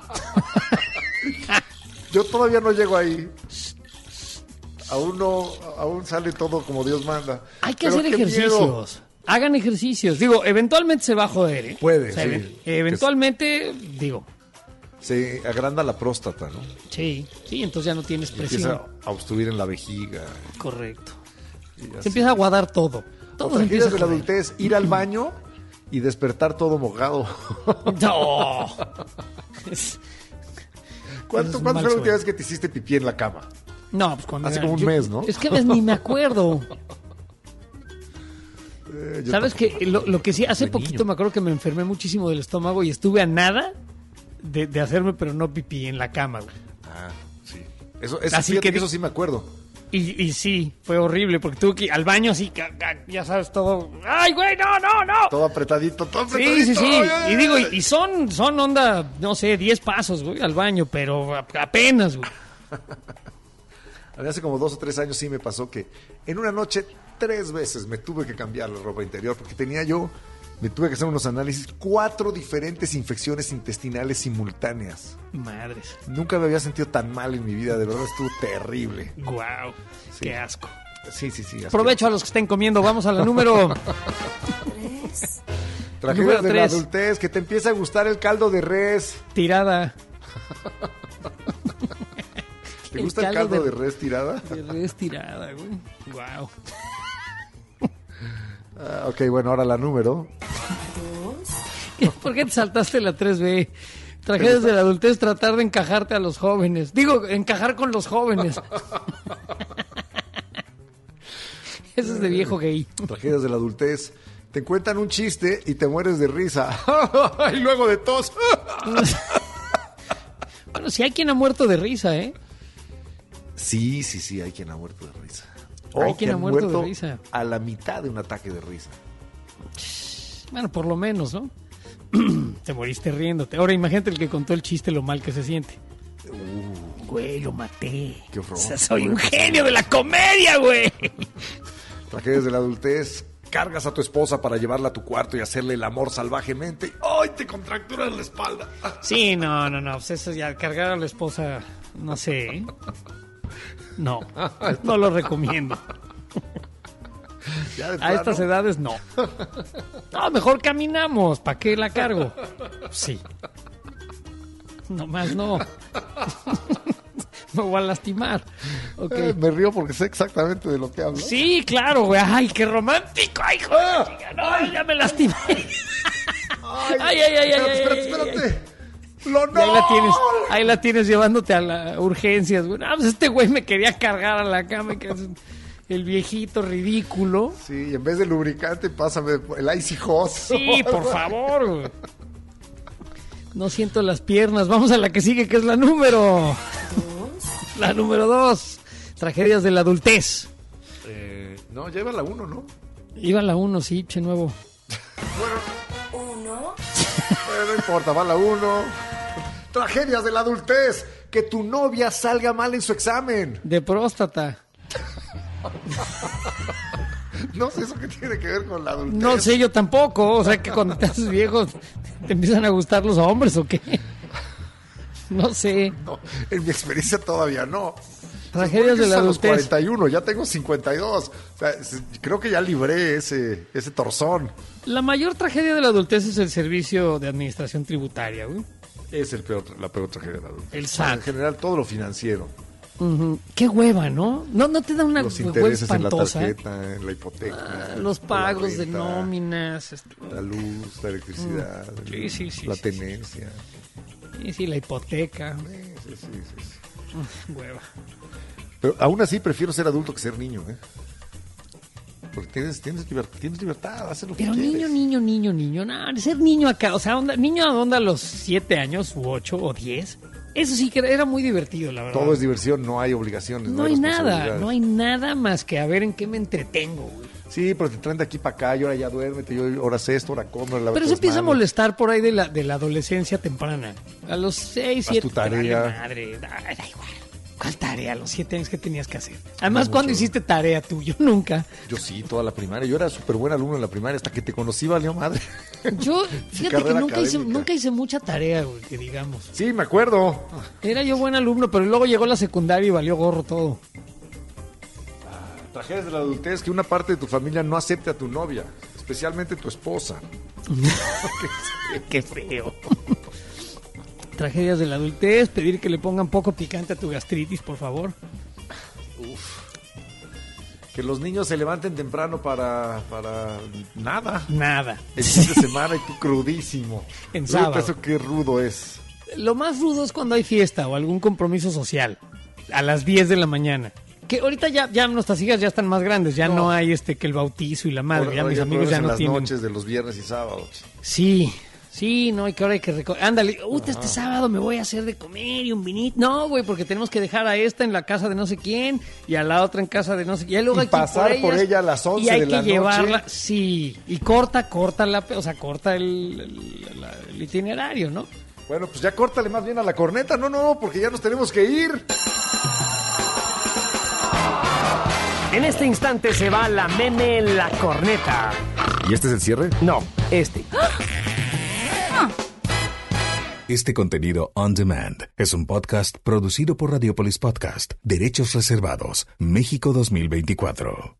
Yo todavía no llego ahí. Aún no, aún sale todo como Dios manda. Hay que Pero hacer qué ejercicios. miedo. Hagan ejercicios. Digo, eventualmente se va a joder, ¿eh? Puede, o sea, sí. Eventualmente, digo. Se agranda la próstata, ¿no? Sí, sí, entonces ya no tienes presión. Empieza a obstruir en la vejiga. Correcto. Se empieza a aguadar todo. Todo se empieza a de la joder. adultez, ir al baño y despertar todo mojado. No. ¿Cuánto, ¿cuándo fue la última vez que te hiciste pipí en la cama? No, pues cuando Hace era- como un yo- mes, ¿no? Es que ves, ni me acuerdo. Eh, yo ¿Sabes tampoco. qué? Lo, lo que sí, hace De poquito niño. me acuerdo que me enfermé muchísimo del estómago y estuve a nada de, de hacerme, pero no pipí en la cama, güey. Ah, sí. Eso, eso, Así fíjate que que di- eso sí me acuerdo. Y, y sí, fue horrible porque tuve que ir al baño así, ca- ca- ya sabes, todo. ¡Ay, güey, no, no, no! Todo apretadito, todo apretadito. Sí, sí, sí. Ay, ay, Y digo, y, ay. y son, son onda, no sé, diez pasos, güey, al baño, pero a- apenas, güey. Hace como dos o tres años sí me pasó que en una noche tres veces me tuve que cambiar la ropa interior porque tenía yo, me tuve que hacer unos análisis, cuatro diferentes infecciones intestinales simultáneas. Madres. Nunca me había sentido tan mal en mi vida, de verdad estuvo terrible. Guau, Sí. qué asco. Sí, sí, sí. asqueroso. Provecho a los que estén comiendo, vamos a la número. Tres. Tragedias Número de la tres. adultez, que te empieza a gustar el caldo de res. Tirada. ¿Te El gusta el caldo caldo de- de res tirada? De res tirada, güey. Guau. Ah, ok, bueno, ahora la número. Dos. ¿Por qué te saltaste la tres B? Tragedias de la adultez, tratar de encajarte a los jóvenes. Digo, encajar con los jóvenes. Eso es de viejo gay. Tragedias de la adultez. Te cuentan un chiste y te mueres de risa. Y luego de tos. Bueno, si hay quien ha muerto de risa, ¿eh? Sí, sí, sí, hay quien ha muerto de risa. Hay O quien que ha han muerto de risa. a la mitad de un ataque de risa. Bueno, por lo menos, ¿no? Te moriste riéndote. Ahora imagínate el que contó el chiste, lo mal que se siente. Güey, lo maté. Qué horror. O sea, soy un genio de la comedia, güey. Tragedias de la adultez. Cargas a tu esposa para llevarla a tu cuarto y hacerle el amor salvajemente. ¡Ay, te contracturas la espalda! Sí, no, no, no. Pues eso ya, cargar a la esposa, no sé. ¿eh? No, no lo recomiendo. Ya de A plano. estas edades, no. No, mejor caminamos. ¿Para qué la cargo? Sí. No más no. Me voy a lastimar. Ok. Eh, me río porque sé exactamente de lo que hablo. Sí, claro, güey. Ay, qué romántico. Ay, joder, Ah, chica, no, ya me lastimé. Ay, Ay, ay, ay, espérate, ay, espérate, ay, espérate. Lo Y ahí la tienes, no. ahí la tienes llevándote a las urgencias, güey. Ah, pues este güey me quería cargar a la cama, que es el viejito ridículo. Sí, y en vez de lubricante, pásame el Icy Hot. Sí, por favor, güey. No siento las piernas. Vamos a la que sigue, que es la número. La número dos. Tragedias de la adultez. Eh, no, lleva la uno, ¿no? Iba la uno, sí, che nuevo. Uno, Eh, no importa, va la uno. Tragedias de la adultez. Que tu novia salga mal en su examen. De próstata. No sé eso qué tiene que ver con la adultez. No sé yo tampoco. O sea que cuando te haces viejo, ¿te empiezan a gustar los hombres o qué? No sé. No, en mi experiencia todavía no. Tragedias de la a los adultez. cuarenta y uno, ya tengo cincuenta y dos. O sea, es- creo que ya libré ese, ese torzón. La mayor tragedia de la adultez es el servicio de administración tributaria, güey. Es el peor, la peor tragedia de la adultez. El S A T. En general, todo lo financiero. Ujú. Qué hueva, ¿no? No, no te da una Los hueva intereses en la espantosa. tarjeta, en la hipoteca. Ah, los la pagos de renta, nóminas. este, La luz, la electricidad, Mm. Sí, sí, sí, la sí, tenencia. Sí, sí, la hipoteca. Sí, sí, sí, sí. Hueva. Pero aún así prefiero ser adulto que ser niño, ¿eh? Porque tienes, tienes, liber- tienes libertad, hacer lo que Pero quieres. niño, niño, niño, niño. No, ser niño acá. O sea, onda, niño a onda a los siete años, u ocho, o diez. Eso sí que era- era muy divertido, la verdad. Todo es diversión, no hay obligaciones. No hay nada, responsabilidades. no hay nada más que a ver en qué me entretengo, güey. Sí, pero te traen de aquí para acá y ahora ya duérmete, y ahora sé esto, ahora come, ahora lávate Pero eso las empieza a manos. molestar por ahí de la, de la adolescencia temprana. A los seis, Haz siete. tu te vale tarea. madre, da, da igual. ¿Cuál tarea? A los siete años, ¿qué tenías que hacer? Además, ¿cuándo hiciste tarea tú? Yo nunca. Yo sí, toda la primaria. Yo era súper buen alumno en la primaria. Hasta que te conocí, valió madre. Yo, Mi fíjate que carrera nunca hice, académica. nunca hice mucha tarea, güey, que digamos. Sí, me acuerdo. Era yo buen alumno, pero luego llegó la secundaria y valió gorro todo. Tragedias de la adultez, que una parte de tu familia no acepte a tu novia, especialmente tu esposa. Qué feo. Tragedias de la adultez, pedir que le pongan poco picante a tu gastritis, por favor. Que los niños se levanten temprano para, para nada. Nada. El fin de semana y tú crudísimo. En Ahorita sábado. Eso qué rudo es. Lo más rudo es cuando hay fiesta o algún compromiso social. A las diez de la mañana. Que ahorita ya, ya nuestras hijas ya están más grandes. Ya no, No. hay este que el bautizo y la madre. Ahora- ya ahora mis amigos programas ya en no las tienen. noches de los viernes y sábados. Sí, sí, no, y que ahora hay que reco- ándale, uy, este sábado me voy a hacer de comer y un vinito. No, güey, porque tenemos que dejar a esta en la casa de no sé quién y a la otra en casa de no sé quién. Y luego Y hay que ir pasar por ellas, ella a las once y hay de que la noche. llevarla, sí, y corta, corta la, o sea, corta el, el- la- el itinerario, ¿no? Bueno, pues ya córtale más bien a la corneta. No, no, porque ya nos tenemos que ir. En este instante se va la meme en la corneta. ¿Y este es el cierre? No, este. Este contenido on demand es un podcast producido por Radiopolis Podcast, Derechos Reservados, México dos mil veinticuatro.